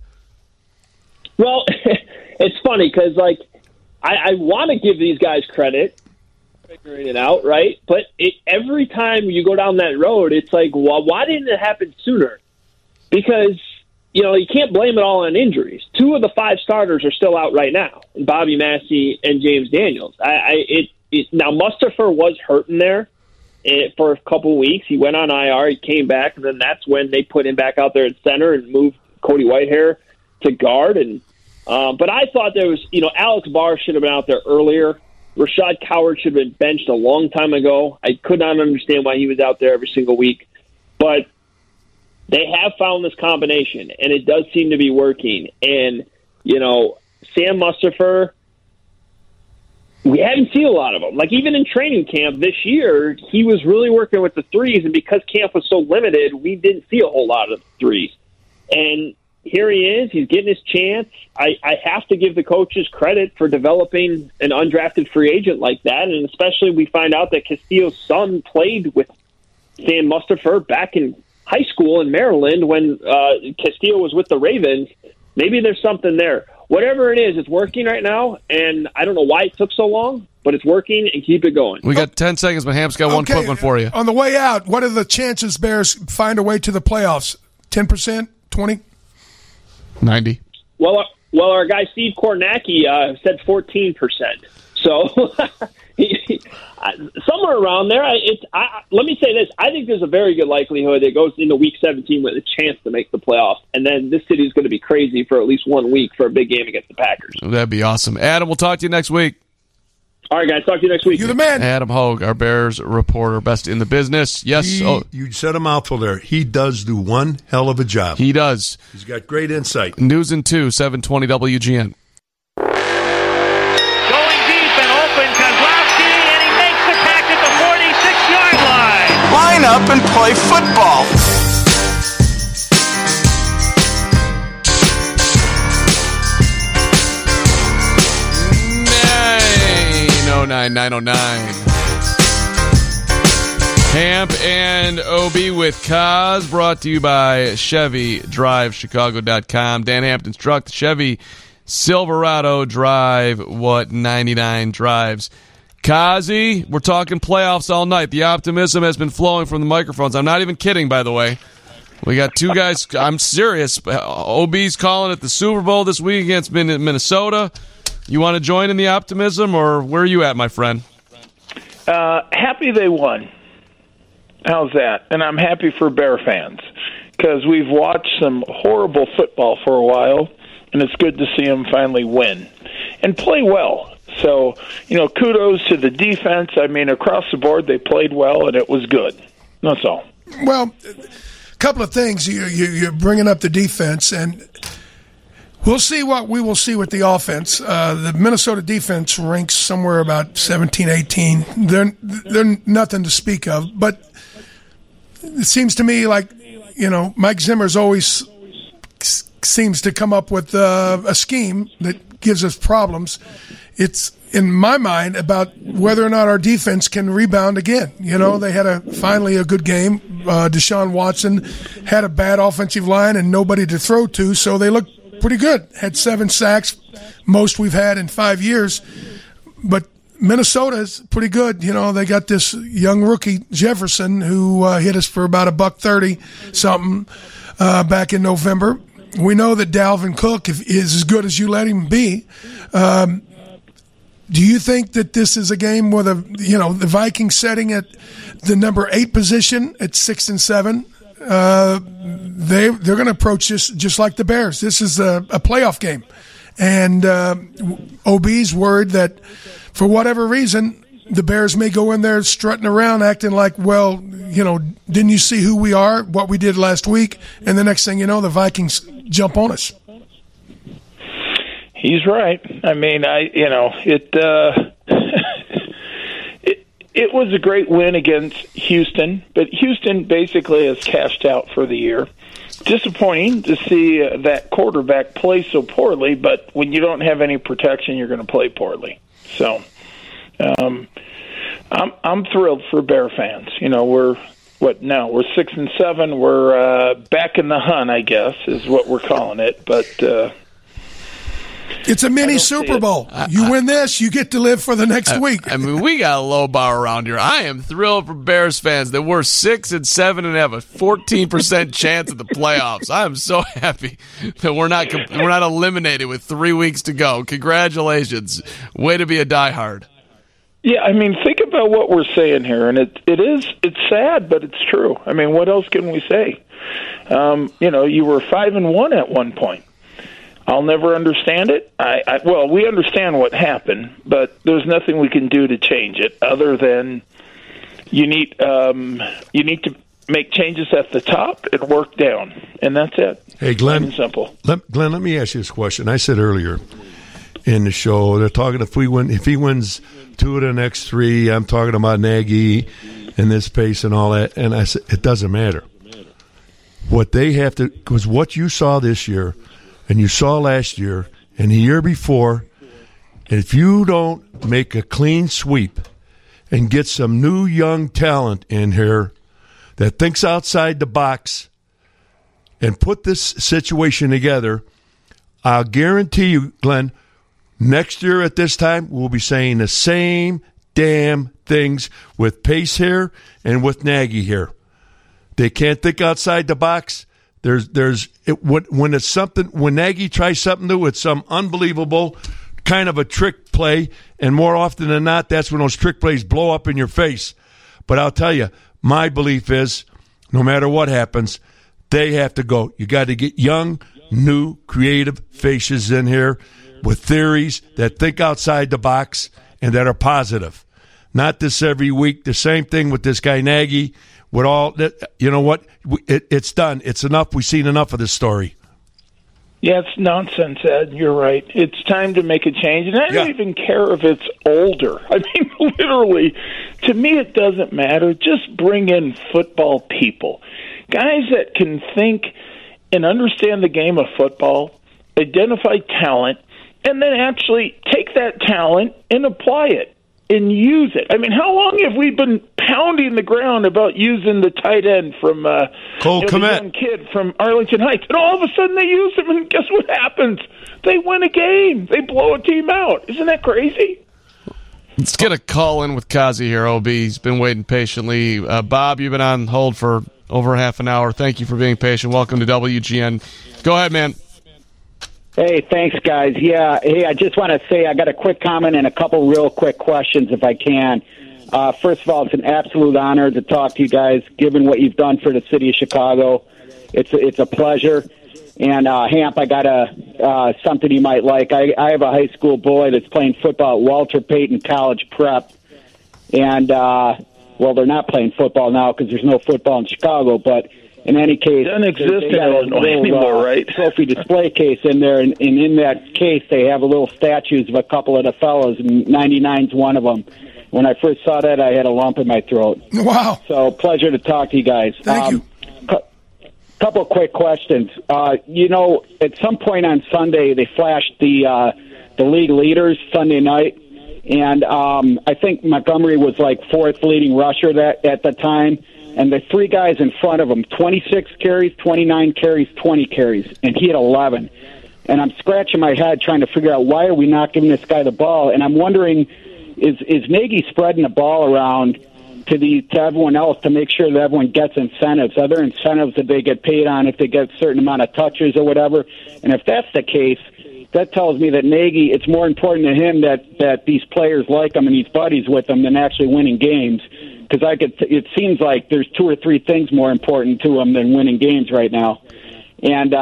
Well, it's funny because, I want to give these guys credit figuring it out, right? But every time you go down that road, it's like, well, why didn't it happen sooner? Because you can't blame it all on injuries. 2 of the 5 starters are still out right now, Bobby Massey and James Daniels. Now, Mustipher was hurting there for a couple weeks. He went on IR, he came back, and then that's when they put him back out there at center and moved Cody Whitehair to guard. And but I thought there was, Alex Barr should have been out there earlier. Rashad Coward should have been benched a long time ago. I could not understand why he was out there every single week. But they have found this combination, and it does seem to be working. And, Sam Mustipher, we haven't seen a lot of them. Like, even in training camp this year, he was really working with the threes, and because camp was so limited, we didn't see a whole lot of threes. And here he is. He's getting his chance. I have to give the coaches credit for developing an undrafted free agent like that, and especially we find out that Castillo's son played with Sam Mustipher back in high school in Maryland when Castillo was with the Ravens. Maybe there's something there. Whatever it is, it's working right now, and I don't know why it took so long, but it's working, and keep it going. We got 10 seconds, but Hamp's got one quick one for you. On the way out, what are the chances Bears find a way to the playoffs? 10%? 20%? 90%. Well, our guy Steve Kornacki said 14%. So somewhere around there. Let me say this: I think there's a very good likelihood it goes into Week 17 with a chance to make the playoffs, and then this city is going to be crazy for at least 1 week for a big game against the Packers. That'd be awesome. Adam, we'll talk to you next week. All right, guys. Talk to you next week. You're the man. Adam Hogue, our Bears reporter, best in the business. Yes. You said a mouthful there. He does do one hell of a job. He does. He's got great insight. News and 2, 720 WGN. Going deep and open, Kozlowski, and he makes the catch at the 46-yard line. Line up and play football. 909. Hamp and OB with Kaz, brought to you by Chevy Drive Chicago.com. Dan Hampton's truck, the Chevy Silverado Drive, what 99 drives. Kazi, we're talking playoffs all night. The optimism has been flowing from the microphones. I'm not even kidding, by the way. We got 2 guys. I'm serious. OB's calling it the Super Bowl this week against Minnesota. You want to join in the optimism, or where are you at, my friend? Happy they won. How's that? And I'm happy for Bear fans because we've watched some horrible football for a while, and it's good to see them finally win and play well. So, kudos to the defense. I mean, across the board, they played well, and it was good. That's all. Well, a couple of things. You're bringing up the defense, and we'll see what we will see with the offense. The Minnesota defense ranks somewhere about 17, 18. They're nothing to speak of, but it seems to me like, Mike Zimmer's always seems to come up with a scheme that gives us problems. It's, in my mind, about whether or not our defense can rebound again. They had finally a good game. Deshaun Watson had a bad offensive line and nobody to throw to, so they looked pretty good. Had 7 sacks, most we've had in 5 years. But Minnesota's pretty good. They got this young rookie, Jefferson, who hit us for about $130 something back in November. We know that Dalvin Cook is as good as you let him be. Do you think that this is a game where the Vikings setting at the number 8 position at 6 and 7? They're going to approach this just like the Bears. This is a playoff game, and OB's worried that for whatever reason the Bears may go in there strutting around, acting like, well, didn't you see who we are, what we did last week, and the next thing you know, the Vikings jump on us. He's right. I mean, It was a great win against Houston, but Houston basically has cashed out for the year. Disappointing to see that quarterback play so poorly, but when you don't have any protection, you're going to play poorly. So I'm thrilled for Bear fans. We're 6 and 7. We're back in the hunt, I guess, is what we're calling it. But It's a mini Super Bowl. You win this, you get to live for the next week. I mean, we got a low bar around here. I am thrilled for Bears fans that we're 6-7 and have a 14% chance at the playoffs. I am so happy that we're not eliminated with 3 weeks to go. Congratulations. Way to be a diehard. Yeah, I mean, think about what we're saying here, and it's sad, but it's true. I mean, what else can we say? You were 5-1 at one point. I'll never understand it. Well, we understand what happened, but there's nothing we can do to change it other than you need to make changes at the top and work down, and that's it. Hey, Glenn. Plain and simple. Glenn, let me ask you this question. I said earlier in the show, they're talking if he wins 2 of the next 3, I'm talking about Nagy and this pace and all that, and I said it doesn't matter. What they have to, because what you saw this year and you saw last year and the year before, if you don't make a clean sweep and get some new young talent in here that thinks outside the box and put this situation together, I'll guarantee you, Glenn, next year at this time, we'll be saying the same damn things with Pace here and with Nagy here. They can't think outside the box. When Nagy tries something new, it's some unbelievable kind of a trick play, and more often than not, that's when those trick plays blow up in your face. But I'll tell you, my belief is, no matter what happens, they have to go. You got to get young, new, creative faces in here with theories that think outside the box and that are positive. Not this every week. The same thing with this guy Nagy. With all that, you know what? It's done. It's enough. We've seen enough of this story. Yeah, it's nonsense, Ed. You're right. It's time to make a change. And I don't even care if it's older. I mean, literally, to me, it doesn't matter. Just bring in football people. Guys that can think and understand the game of football, identify talent, and then actually take that talent and apply it and use it. I mean, how long have we been pounding the ground about using the tight end from Cole Kmet, the young kid from Arlington Heights, and all of a sudden they use him, and guess what happens? They win a game. They blow a team out. Isn't that crazy? Let's get a call in with Kazi here, OB. He's been waiting patiently. Bob, you've been on hold for over half an hour. Thank you for being patient. Welcome to WGN. Go ahead, man. Hey, thanks, guys. Yeah, hey, I just want to say I got a quick comment and a couple real quick questions, if I can. First of all, it's an absolute honor to talk to you guys, given what you've done for the city of Chicago. It's a pleasure. And, Hamp, I got something you might like. I have a high school boy that's playing football at Walter Payton College Prep. And, well, they're not playing football now because there's no football in Chicago, but in any case, it doesn't exist in Illinois anymore, right? Trophy display case in there, and in that case, they have a little statues of a couple of the fellows, and 99's one of them. When I first saw that, I had a lump in my throat. Wow! So pleasure to talk to you guys. Thank you. Couple of quick questions. At some point on Sunday, they flashed the league leaders Sunday night, and I think Montgomery was like fourth leading rusher at the time. And the 3 guys in front of him, 26 carries, 29 carries, 20 carries, and he had 11. And I'm scratching my head trying to figure out why are we not giving this guy the ball. And I'm wondering, is Nagy spreading the ball around to everyone else to make sure that everyone gets incentives? Are there incentives that they get paid on if they get a certain amount of touches or whatever? And if that's the case, that tells me that Nagy, it's more important to him that these players like him and he's buddies with them than actually winning games. Because it seems like there's 2 or 3 things more important to him than winning games right now. And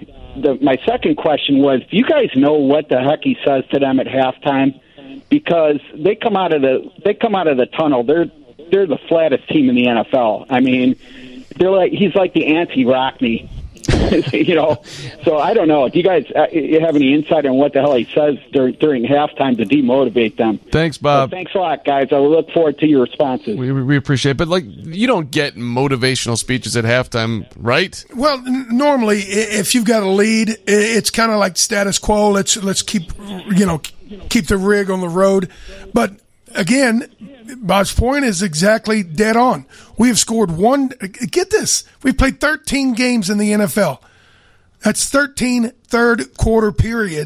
my second question was, do you guys know what the heck he says to them at halftime? Because they come out of the tunnel. They're the flattest team in the NFL. I mean, he's like the anti-Rockney. So I don't know. Do you guys have any insight on what the hell he says during halftime to demotivate them? Thanks, Bob. Thanks a lot, guys. I look forward to your responses. We appreciate it. But, you don't get motivational speeches at halftime, right? Well, normally, if you've got a lead, it's kind of like status quo. Let's keep the rig on the road. But, again, Bob's point is exactly dead on. We have scored get this, we've played 13 games in the NFL. That's 13 third quarter periods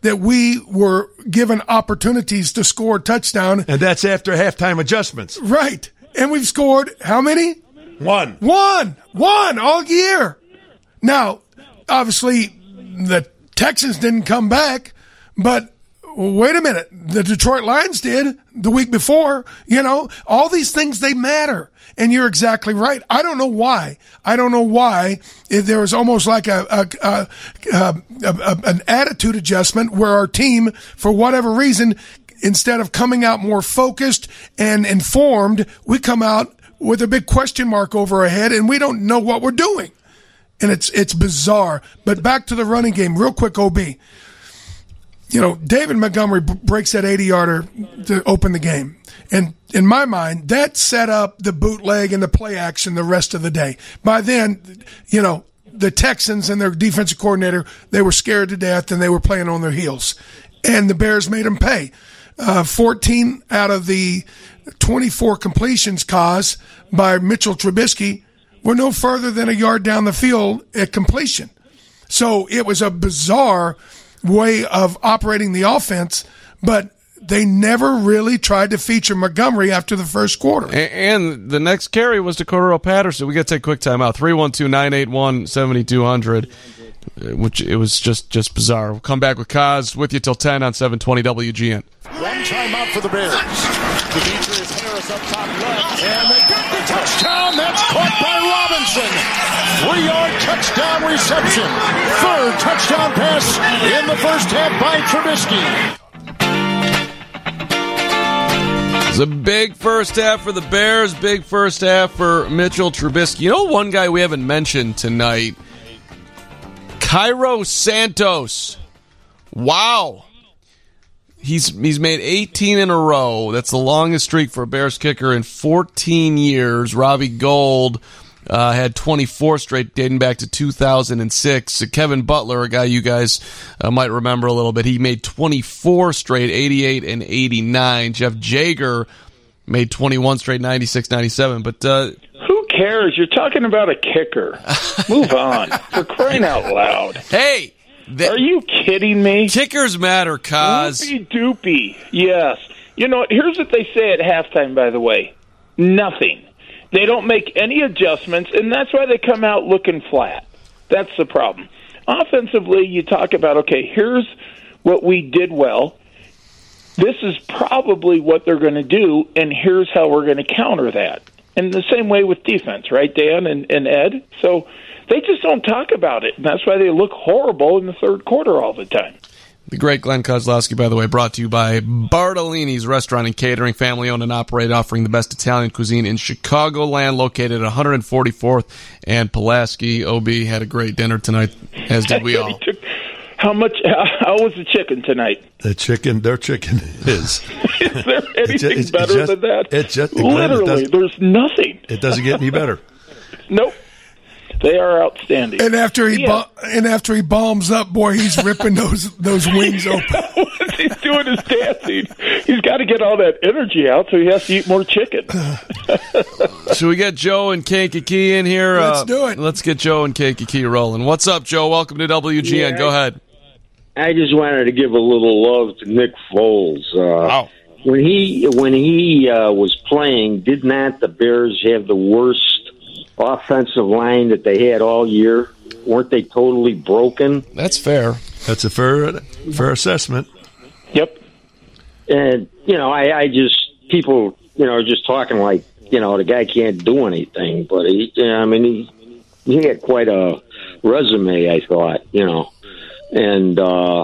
that we were given opportunities to score a touchdown. And that's after halftime adjustments. Right. And we've scored how many? One all year. Now, obviously, the Texans didn't come back, but wait a minute. The Detroit Lions did the week before. You know, all these things, they matter. And you're exactly right. I don't know why. There was almost like an attitude adjustment where our team, for whatever reason, instead of coming out more focused and informed, we come out with a big question mark over our head, and we don't know what we're doing. And it's bizarre. But back to the running game, real quick, OB. You know, David Montgomery breaks that 80-yarder to open the game. And in my mind, that set up the bootleg and the play action the rest of the day. By then, you know, the Texans and their defensive coordinator, they were scared to death and they were playing on their heels. And the Bears made them pay. 14 out of the 24 completions caused by Mitchell Trubisky were no further than a yard down the field at completion. So it was a bizarre way of operating the offense, but they never really tried to feature Montgomery after the first quarter. And the next carry was to Cordero Patterson. We got to take a quick timeout. 312-981-7200, which it was just bizarre. We'll come back with Kaz with you till 10 on 720 WGN. One timeout for the Bears. Demetrius Harris up top left, and they got the touchdown. That's caught by Robinson. 3-yard touchdown reception. Third touchdown pass in the first half by Trubisky. It's a big first half for the Bears, big first half for Mitchell Trubisky. You know one guy we haven't mentioned tonight? Cairo Santos. Wow. He's made 18 in a row. That's the longest streak for a Bears kicker in 14 years. Robbie Gould had 24 straight dating back to 2006. Kevin Butler, a guy you guys might remember a little bit, he made 24 straight, 88 and 89. Jeff Jager made 21 straight, 96, 97. But who cares? You're talking about a kicker. Move on. For crying out loud. Hey! Are you kidding me? Kickers matter, Kaz. Whoopie-doopie. Yes. You know, here's what they say at halftime, by the way. Nothing. They don't make any adjustments, and that's why they come out looking flat. That's the problem. Offensively, you talk about, okay, here's what we did well. This is probably what they're going to do, and here's how we're going to counter that. And the same way with defense, right, Dan and Ed? So they just don't talk about it, and that's why they look horrible in the third quarter all the time. The great Glenn Kozlowski, by the way, brought to you by Bartolini's Restaurant and Catering, family-owned and operated, offering the best Italian cuisine in Chicagoland, located at 144th and Pulaski. OB had a great dinner tonight, as did we all. How was the chicken tonight? Their chicken is. Is there anything better than that? Literally, there's nothing. It doesn't get any better. Nope. They are outstanding. And after he balms up, boy, he's ripping those wings open. He's doing his dancing. He's got to get all that energy out, so he has to eat more chicken. Should we get Joe and Kankakee in here? Let's do it. Let's get Joe and Kankakee rolling. What's up, Joe? Welcome to WGN. Yeah, Go ahead. I just wanted to give a little love to Nick Foles. Wow. When he was playing, did not the Bears have the worst offensive line that they had all year? Weren't they totally broken? That's fair. That's a fair assessment. Yep. And, I just, people, are just talking like, the guy can't do anything. But, he had quite a resume, I thought, And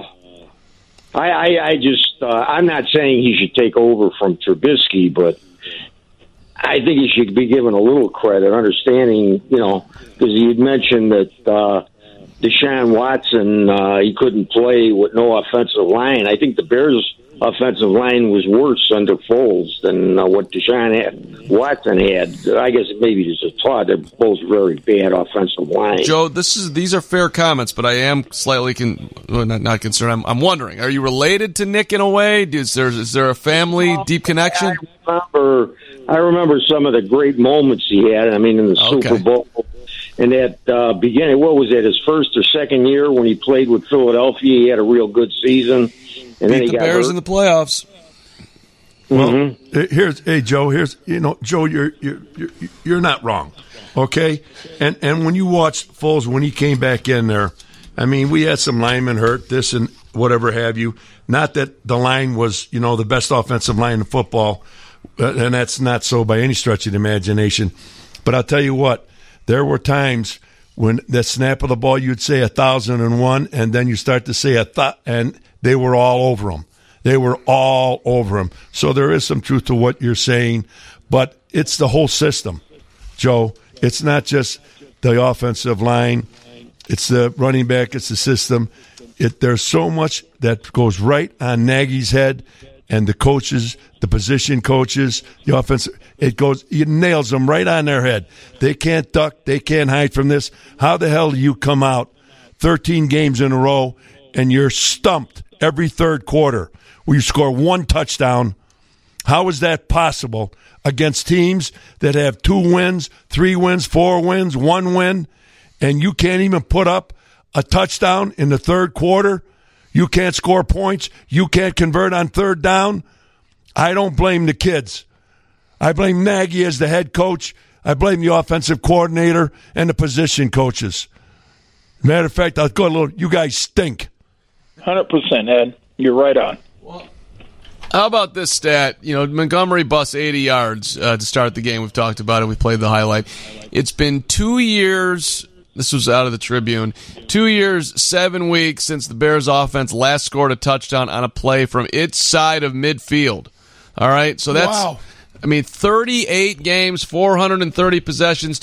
I just, I'm not saying he should take over from Trubisky, but I think he should be given a little credit, understanding, because you'd mentioned that Deshaun Watson, he couldn't play with no offensive line. I think the Bears' offensive line was worse under Foles than what Deshaun Watson had. I guess maybe just a thought. They're both very bad offensive line. Joe, these are fair comments, but I am slightly not concerned. I'm wondering, are you related to Nick in a way? Is there a family deep connection? I remember some of the great moments he had. In the Super Bowl, in that beginning. What was it? His first or second year when he played with Philadelphia, he had a real good season, and then he got Bears hurt. in the playoffs. Well, Joe. Joe, you're not wrong, okay? And when you watched Foles when he came back in there, I mean, we had some linemen hurt, this and whatever have you. Not that the line was, the best offensive line in football, and that's not so by any stretch of the imagination. But I'll tell you what, there were times when the snap of the ball, you'd say 1,001, and then you start to say and they were all over him. They were all over him. So there is some truth to what you're saying, but it's the whole system, Joe. It's not just the offensive line. It's the running back. It's the system. There's so much that goes right on Nagy's head and the coaches, the position coaches, the offense. It nails them right on their head. They can't duck. They can't hide from this. How the hell do you come out 13 games in a row and you're stumped every third quarter where you score one touchdown? How is that possible against teams that have 2 wins, 3 wins, 4 wins, 1 win, and you can't even put up a touchdown in the third quarter? You can't score points. You can't convert on third down. I don't blame the kids. I blame Nagy as the head coach. I blame the offensive coordinator and the position coaches. Matter of fact, I'll go a little. You guys stink. 100%, Ed. You're right on. How about this stat? Montgomery busts 80 yards to start the game. We've talked about it. We've played the highlight. It's been 2 years. This was out of the Tribune. 2 years, 7 weeks since the Bears offense last scored a touchdown on a play from its side of midfield. All right? So that's, wow. 38 games, 430 possessions,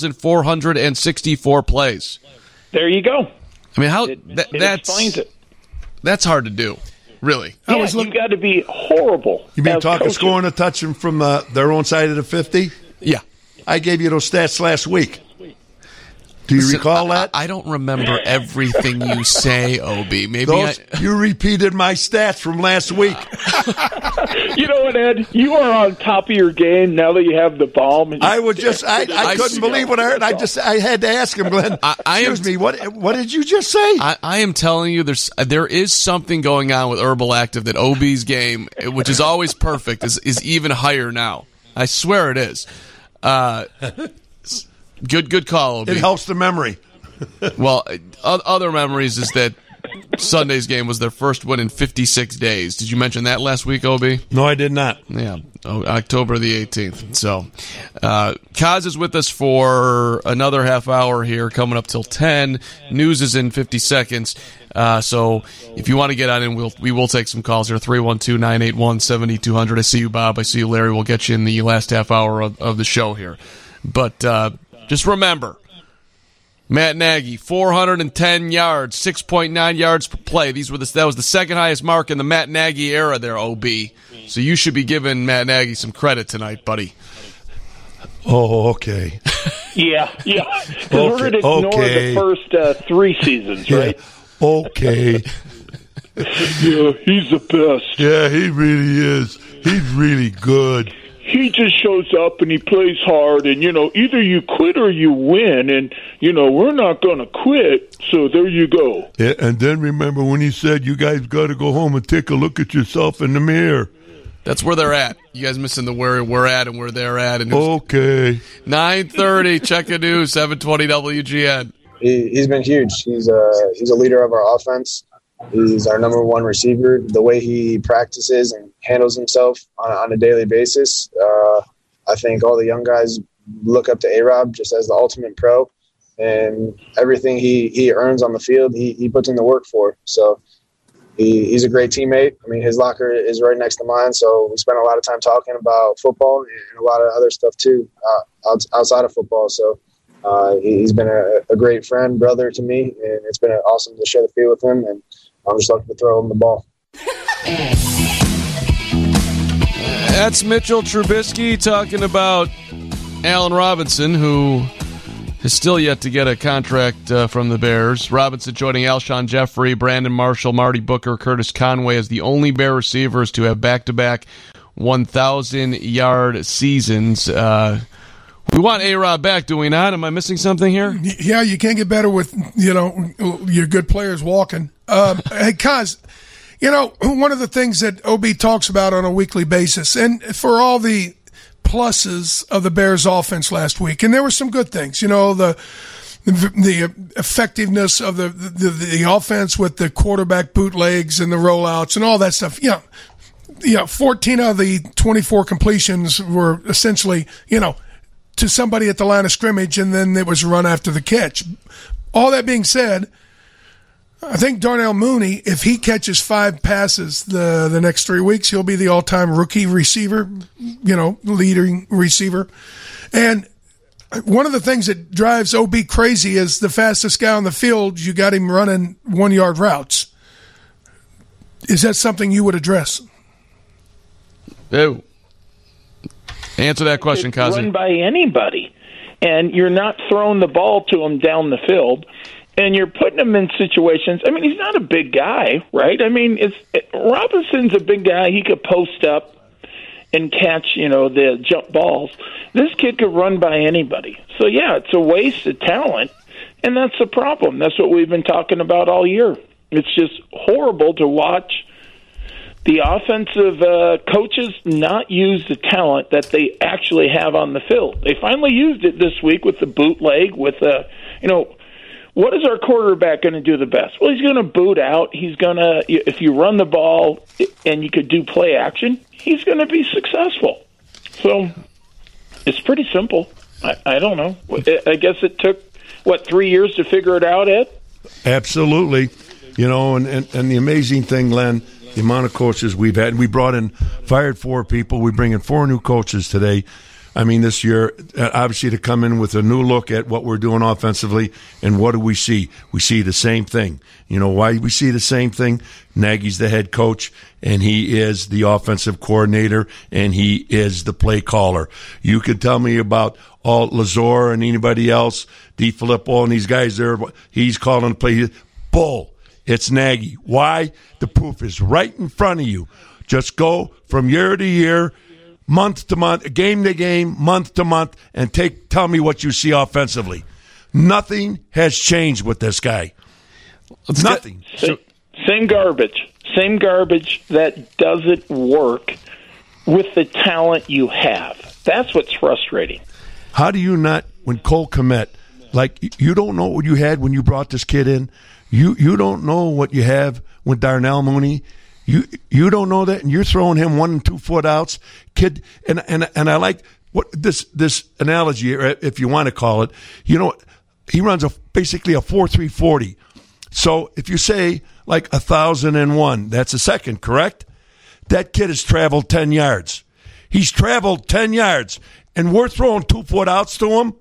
2,464 plays. There you go. It explains it. That's hard to do, really. Yeah, you got to be horrible. You mean talking scoring a touch from their own side of the 50? Yeah. I gave you those stats last week. Do you recall that? I don't remember everything you say, Obi. You repeated my stats from last week. You know what, Ed? You are on top of your game now that you have the balm. I couldn't believe what I heard. I had to ask him, Glenn. Excuse me, what did you just say? I am telling you, there is something going on with Herbal Active that Obi's game, which is always perfect, is even higher now. I swear it is. Good call, Obi. It helps the memory. Well, other memories is that Sunday's game was their first win in 56 days. Did you mention that last week, Obi? No, I did not. Yeah, October the 18th. So, Kaz is with us for another half hour here, coming up till 10. News is in 50 seconds. So, if you want to get on in, we will take some calls here. 312-981-7200. I see you, Bob. I see you, Larry. We'll get you in the last half hour of the show here. But just remember, Matt Nagy, 410 yards, 6.9 yards per play. That was the second highest mark in the Matt Nagy era there, OB. So you should be giving Matt Nagy some credit tonight, buddy. Oh, okay. Yeah. Because we're going to ignore the first 3 seasons, right? Yeah. Okay. Yeah, he's the best. Yeah, he really is. He's really good. He just shows up and he plays hard, and, either you quit or you win, and, we're not going to quit, so there you go. Yeah, and then remember when he said you guys got to go home and take a look at yourself in the mirror. That's where they're at. You guys missing the where we're at and where they're at. And okay. 9:30, check a news, 720 WGN. He's been huge. He's a leader of our offense. He's our number one receiver. The way he practices and handles himself on a daily basis, I think all the young guys look up to A-Rob just as the ultimate pro. And everything he earns on the field, he puts in the work for. So he's a great teammate. His locker is right next to mine, so we spend a lot of time talking about football and a lot of other stuff too outside of football. So he's been a great friend, brother to me, and it's been awesome to share the field with him. And I'm just lucky to throw him the ball. That's Mitchell Trubisky talking about Allen Robinson, who is still yet to get a contract from the Bears. Robinson joining Alshon Jeffrey, Brandon Marshall, Marty Booker, Curtis Conway as the only Bear receivers to have back-to-back 1,000-yard seasons. We want A-Rod back, do we not? Am I missing something here? Yeah, you can't get better with, your good players walking. Hey, Kaz, one of the things that OB talks about on a weekly basis, and for all the pluses of the Bears offense last week, and there were some good things, the effectiveness of the offense with the quarterback bootlegs and the rollouts and all that stuff. 14 out of the 24 completions were essentially, to somebody at the line of scrimmage, and then it was run after the catch. All that being said, I think Darnell Mooney, if he catches 5 passes the next 3 weeks, he'll be the all-time rookie receiver, leading receiver. And one of the things that drives OB crazy is the fastest guy on the field, you got him running 1-yard routes. Is that something you would address? Ew. Answer that question, Kazi. Run by anybody, and you're not throwing the ball to him down the field, and you're putting him in situations. I mean, he's not a big guy, right? I mean, Robinson's a big guy. He could post up and catch, the jump balls. This kid could run by anybody. So, yeah, it's a waste of talent, and that's the problem. That's what we've been talking about all year. It's just horrible to watch the offensive coaches not use the talent that they actually have on the field. They finally used it this week with the bootleg, with what is our quarterback going to do the best? Well, he's going to boot out. He's going to, if you run the ball and you could do play action, he's going to be successful. So it's pretty simple. I don't know. I guess it took, 3 years to figure it out, Ed? Absolutely. And the amazing thing, Len, the amount of coaches we've had. We fired 4 people. We bring in 4 new coaches today. I mean, this year, obviously, to come in with a new look at what we're doing offensively, and what do we see? We see the same thing. Why we see the same thing? Nagy's the head coach, and he is the offensive coordinator, and he is the play caller. You could tell me about all Lazor and anybody else, DeFilippo and these guys there. He's calling the play. Bull. It's Nagy. Why? The proof is right in front of you. Just go from year to year, month to month, game to game, month to month, and tell me what you see offensively. Nothing has changed with this guy. Nothing. Same garbage. Same garbage that doesn't work with the talent you have. That's what's frustrating. How do you not, when Cole Kmet, you don't know what you had when you brought this kid in? You don't know what you have with Darnell Mooney. You don't know that, and you're throwing him 1 and 2 foot outs, kid. And I like what this analogy, if you want to call it. He runs basically a 4.340. So if you say 1,001, that's a second, correct? That kid has traveled 10 yards. He's traveled 10 yards, and we're throwing 2 foot outs to him.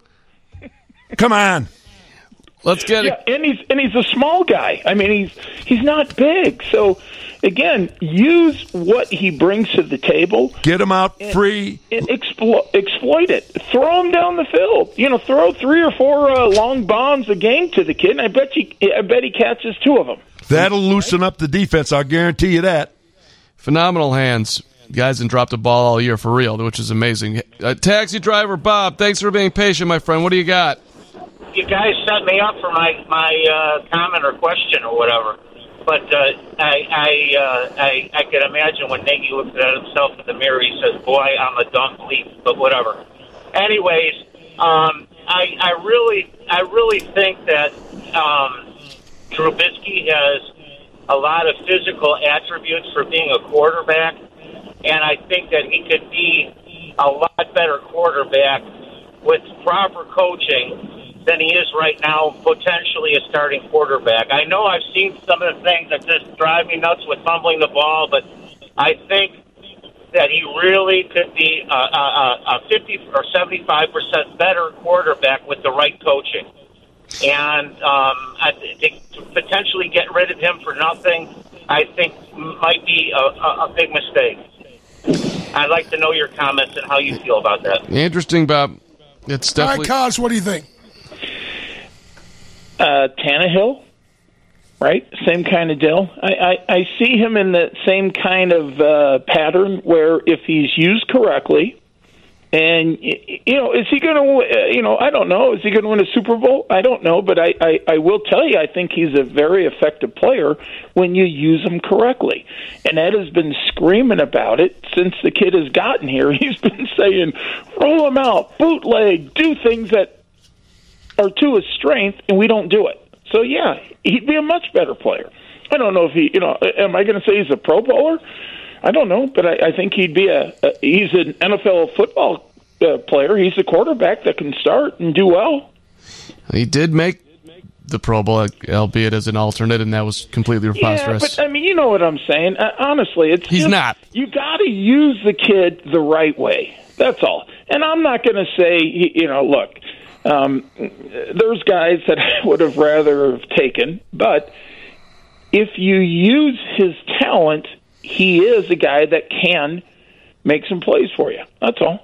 Come on. Let's get it. And he's a small guy. I mean, he's not big. So again, use what he brings to the table. Get him out free and exploit it. Throw him down the field. Throw 3 or 4 long bombs a game to the kid, and I bet he catches 2 of them. That'll loosen up the defense. I'll guarantee you that. Phenomenal hands. Guys didn't drop the ball all year for real, which is amazing. Taxi driver Bob, thanks for being patient, my friend. What do you got? You guys set me up for my comment or question or whatever, but I can imagine when Nagy looks at himself in the mirror, he says, "Boy, I'm a dumb bleep," but whatever. Anyways, I really think that Trubisky has a lot of physical attributes for being a quarterback, and I think that he could be a lot better quarterback with proper coaching than he is right now, potentially a starting quarterback. I know I've seen some of the things that just drive me nuts with fumbling the ball, but I think that he really could be a 50 or 75% better quarterback with the right coaching. And to potentially get rid of him for nothing, I think might be a big mistake. I'd like to know your comments and how you feel about that. Interesting, Bob. It's definitely... All right, Kaz, what do you think? Tannehill, right? Same kind of deal. I see him in the same kind of pattern where if he's used correctly And, is he going to, I don't know. Is he going to win a Super Bowl? I don't know. But I will tell you, I think he's a very effective player when you use him correctly. And Ed has been screaming about it since the kid has gotten here. He's been saying, roll him out, bootleg, do things that are to his strength, and we don't do it. So, yeah, he'd be a much better player. I don't know if he, am I going to say he's a Pro Bowler? I don't know, but I think he'd be he's an NFL football player. He's a quarterback that can start and do well. He did make the Pro Bowl, albeit as an alternate, and that was completely preposterous. Yeah, but, you know what I'm saying. Honestly, he's not. You got to use the kid the right way. That's all. And I'm not going to say, look, there's guys that I would have rather have taken, but if you use his talent, he is a guy that can make some plays for you. That's all.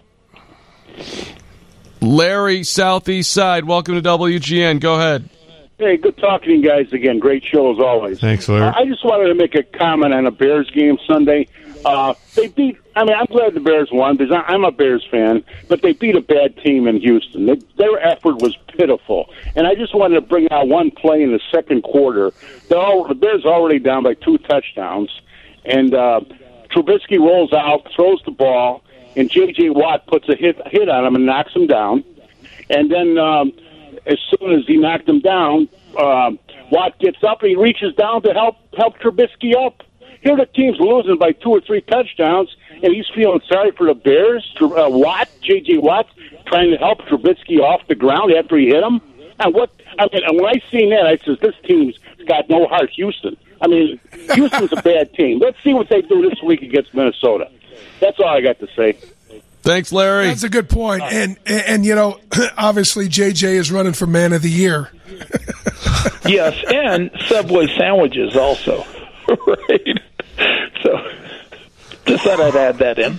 Larry, Southeast Side, welcome to WGN. Go ahead. Hey, good talking to you guys again. Great show as always. Thanks, Larry. I just wanted to make a comment on a Bears game Sunday. They beat. I'm glad the Bears won because I'm a Bears fan, but they beat a bad team in Houston. Their effort was pitiful, and I just wanted to bring out one play in the second quarter. The Bears already down by 2 touchdowns, and Trubisky rolls out, throws the ball, and J.J. Watt puts a hit on him and knocks him down. And then as soon as he knocked him down, Watt gets up and he reaches down to help Trubisky up. Here the team's losing by 2 or 3 touchdowns, and he's feeling sorry for the Bears. J.J. Watt, trying to help Trubisky off the ground after he hit him. And when I seen that, I said, this team's got no heart, Houston. Houston's a bad team. Let's see what they do this week against Minnesota. That's all I got to say. Thanks, Larry. That's a good point. And obviously J.J. is running for Man of the Year. Yes, and Subway sandwiches also. Right? So just thought I'd add that in.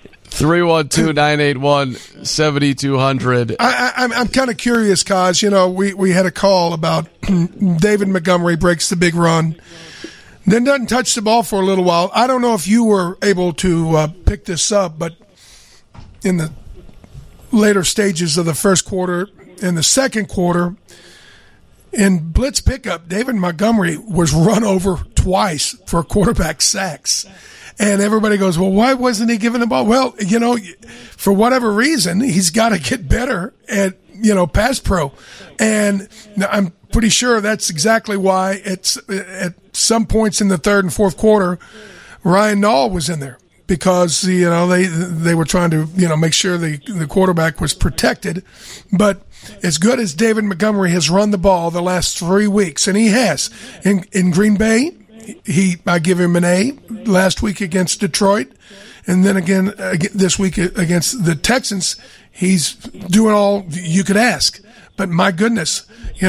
312-981-7200. I'm kind of curious, Kaz. We had a call about David Montgomery breaks the big run, then doesn't touch the ball for a little while. I don't know if you were able to pick this up, but in the later stages of the first quarter and the second quarter, in blitz pickup, David Montgomery was run over twice for quarterback sacks. And everybody goes, well, why wasn't he given the ball? Well, for whatever reason, he's got to get better at, pass pro. And I'm pretty sure that's exactly why it's at some points in the third and fourth quarter, Ryan Nall was in there because, they were trying to, make sure the quarterback was protected. But as good as David Montgomery has run the ball the last 3 weeks, and he has in Green Bay, I give him an A last week against Detroit, and then again this week against the Texans. He's doing all you could ask. But my goodness,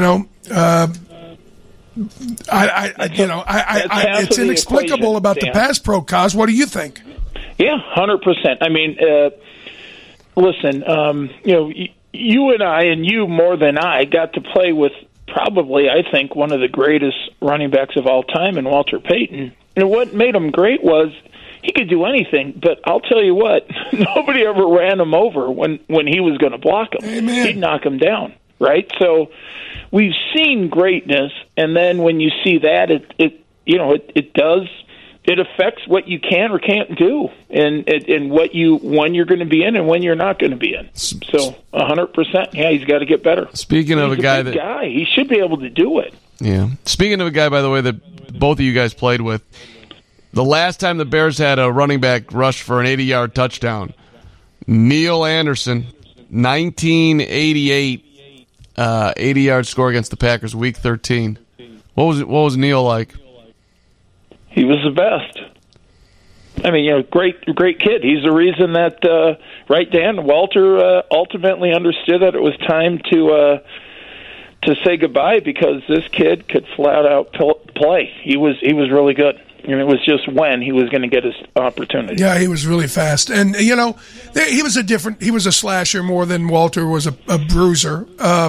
it's inexplicable about the pass pro. Kaz, what do you think? Yeah, 100%. Listen, you and I, and you more than I, got to play with probably, I think, one of the greatest running backs of all time in Walter Payton. And what made him great was he could do anything, but I'll tell you what, nobody ever ran him over when he was going to block him. Amen. He'd knock him down, right? So we've seen greatness, and then when you see that, it affects what you can or can't do, and when you're going to be in and when you're not going to be in. So 100%, yeah, he's got to get better. Speaking of a guy he should be able to do it. Yeah. Speaking of a guy, by the way, that both of you guys played with, the last time the Bears had a running back rush for an 80-yard touchdown, Neil Anderson, 1988, 80-yard score against the Packers, Week 13. What was Neil like? He was the best. Great kid. He's the reason that, right, Dan, Walter ultimately understood that it was time to say goodbye because this kid could flat out play. He was really good. And it was just when he was going to get his opportunity. Yeah, he was really fast. And, he was a slasher more than Walter was a bruiser.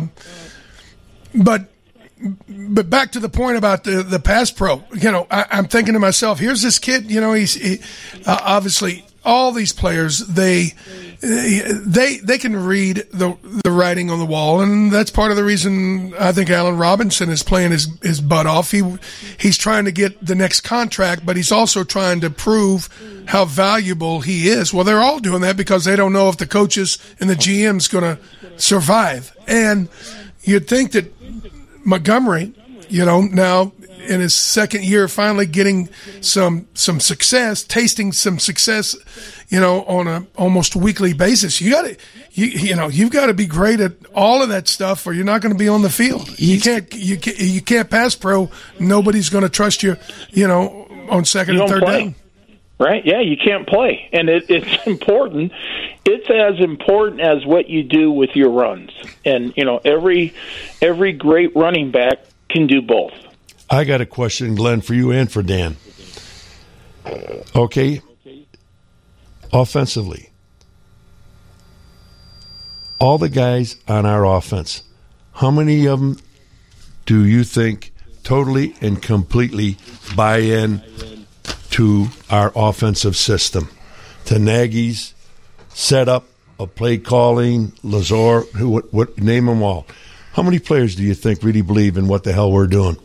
But back to the point about the pass pro, I'm thinking to myself, here's this kid, he's obviously all these players, they they can read the writing on the wall, and that's part of the reason I think Allen Robinson is playing his butt off. He's trying to get the next contract, but he's also trying to prove how valuable he is. Well, they're all doing that because they don't know if the coaches and the GM's going to survive. And you'd think that Montgomery, now in his second year, finally getting some success, tasting some success, on a almost weekly basis. You've got to be great at all of that stuff, or you're not going to be on the field. You can't pass pro. Nobody's going to trust you, on second and third down. Right? Yeah, you can't play, and it's important. It's as important as what you do with your runs, and every great running back can do both. I got a question, Glenn, for you and for Dan. Okay. Offensively, all the guys on our offense, how many of them do you think totally and completely buy in to our offensive system, to Nagy's setup of play calling, Lazor, what name them all? How many players do you think really believe in what the hell we're doing?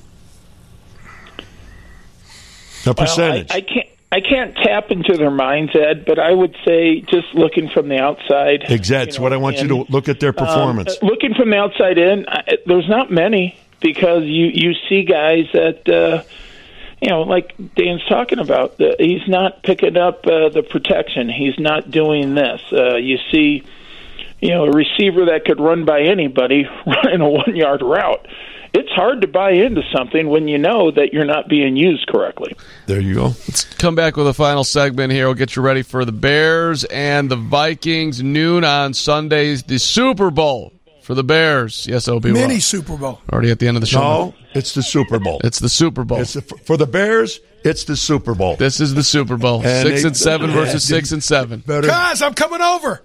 A percentage. I can't tap into their minds, Ed, but I would say just looking from the outside. Exactly. That's what I want you to look at their performance. Looking from the outside in, there's not many, because you see guys that, like Dan's talking about, he's not picking up the protection. He's not doing this. You see, a receiver that could run by anybody running a 1-yard route. It's hard to buy into something when you know that you're not being used correctly. There you go. Let's come back with a final segment here. We'll get you ready for the Bears and the Vikings, noon on Sundays. The Super Bowl for the Bears. Yes, it'll be mini Super Bowl. Already at the end of the show. No, it's the Super Bowl. It's the Super Bowl. For the Bears, it's the Super Bowl. This is the Super Bowl. 6 and 7 versus 6 and 7. Guys, I'm coming over.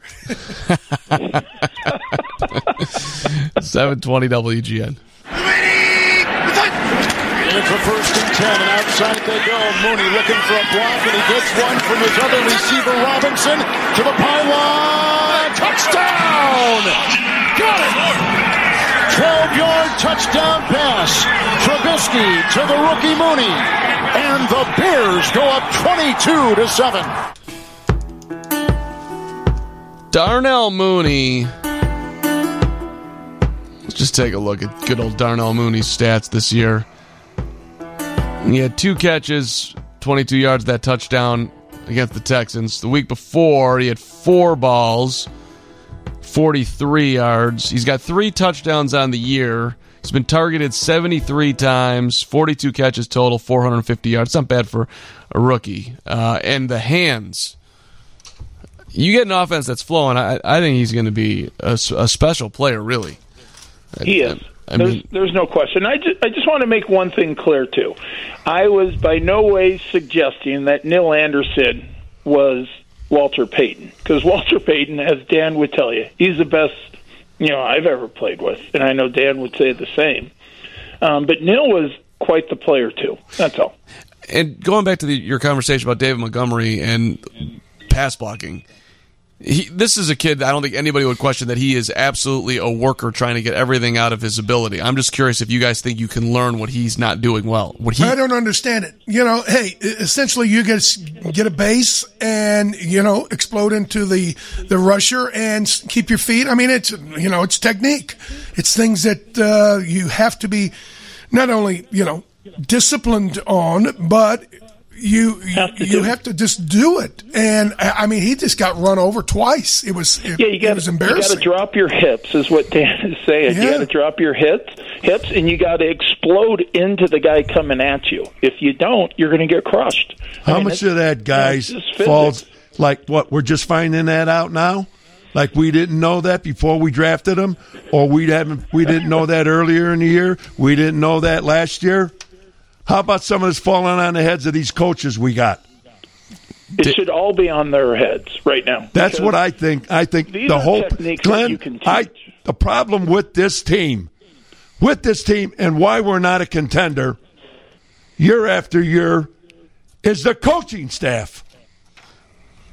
720 WGN. It's a 1st and 10, and outside they go. Mooney looking for a block, and he gets one from his other receiver, Robinson, to the pylon. Touchdown! Got it! 12-yard touchdown pass. Trubisky to the rookie Mooney, and the Bears go up 22-7. Darnell Mooney. Let's just take a look at good old Darnell Mooney's stats this year. He had 2 catches, 22 yards, that touchdown against the Texans. The week before, he had 4 balls, 43 yards. He's got 3 touchdowns on the year. He's been targeted 73 times, 42 catches total, 450 yards. It's not bad for a rookie. And the hands. You get an offense that's flowing, I think he's going to be a special player, really. He is. There's no question. I just want to make one thing clear, too. I was by no way suggesting that Neil Anderson was Walter Payton, because Walter Payton, as Dan would tell you, he's the best I've ever played with, and I know Dan would say the same. But Neil was quite the player, too. That's all. And going back to your conversation about David Montgomery and pass blocking, this is a kid, I don't think anybody would question that he is absolutely a worker trying to get everything out of his ability. I'm just curious if you guys think you can learn what he's not doing well. I don't understand it. Hey, essentially you get a base and, explode into the rusher and keep your feet. I mean, it's technique. It's things that you have to be not only, disciplined on, but you have to just do it. And I mean, he just got run over twice. It was embarrassing. You got to drop your hips, is what Dan is saying. Yeah. You got to drop your hips, and you got to explode into the guy coming at you. If you don't, you're going to get crushed. How much of that, guys, falls like what? We're just finding that out now. Like we didn't know that before we drafted him, or we didn't know that earlier in the year. We didn't know that last year. How about some of this falling on the heads of these coaches we got? It should all be on their heads right now. That's what I think. I think the whole Glenn. The problem with this team, and why we're not a contender year after year, is the coaching staff.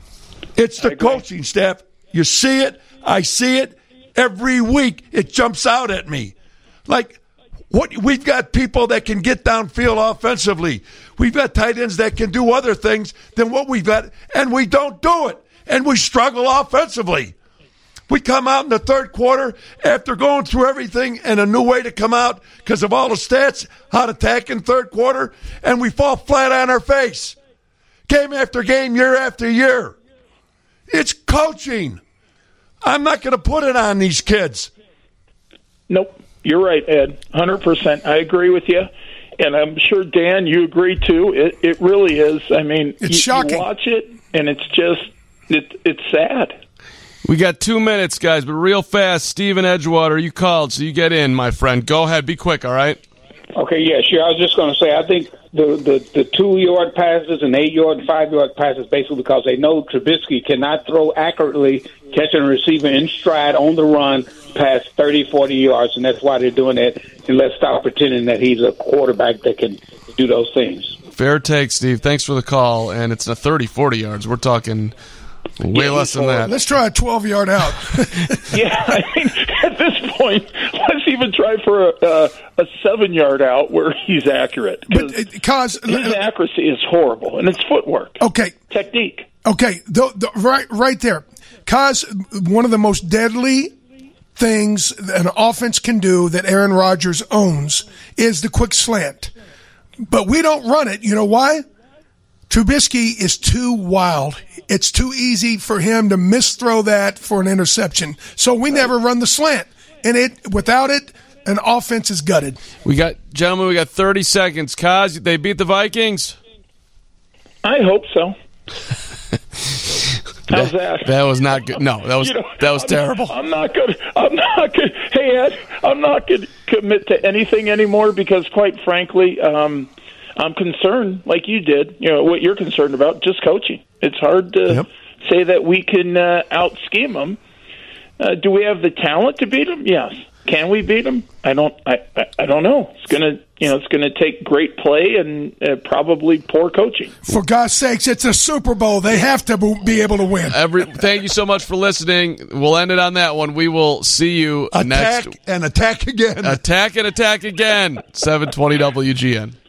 It's the coaching staff. You see it. I see it. Every week it jumps out at me. Like, what we've got people that can get downfield offensively. We've got tight ends that can do other things than what we've got, and we don't do it. And we struggle offensively. We come out in the third quarter after going through everything and a new way to come out because of all the stats, how to attack in third quarter, and we fall flat on our face. Game after game, year after year. It's coaching. I'm not going to put it on these kids. Nope. You're right, Ed. 100%. I agree with you. And I'm sure, Dan, you agree, too. It really is. I mean, it's shocking. You watch it, and it's just, it's sad. We got 2 minutes, guys, but real fast. Steven Edgewater, you called, so you get in, my friend. Go ahead. Be quick, all right? Okay, yeah, sure. I was just going to say, I think the 2-yard passes and 8-yard and 5-yard passes basically because they know Trubisky cannot throw accurately, catching a receiver in stride on the run past 30, 40 yards, and that's why they're doing that. And let's stop pretending that he's a quarterback that can do those things. Fair take, Steve. Thanks for the call. And it's a 30, 40 yards. We're talking way less than that. Let's try a 12-yard out. Yeah, I mean, at this point, let's even try for a 7-yard out where he's accurate. Because his accuracy is horrible, and it's footwork. Okay. Technique. Okay, right there. Because one of the most deadly things an offense can do that Aaron Rodgers owns is the quick slant. But we don't run it. You know why? Trubisky is too wild. It's too easy for him to misthrow that for an interception. So we never run the slant. And without it, an offense is gutted. Gentlemen, we got 30 seconds. Kaz, they beat the Vikings? I hope so. How's that? That was not good. No, that was terrible. I'm not good. Hey, Ed, I'm not going to commit to anything anymore because, quite frankly, I'm concerned, like you did. You know what you're concerned about, just coaching. It's hard to say that we can out-scheme them. Do we have the talent to beat them? Yes. Can we beat them? I don't know. It's gonna take great play and probably poor coaching. For God's sakes, it's a Super Bowl. They have to be able to win. Thank you so much for listening. We'll end it on that one. We will see you next. Attack and attack again. Attack and attack again. 720 WGN.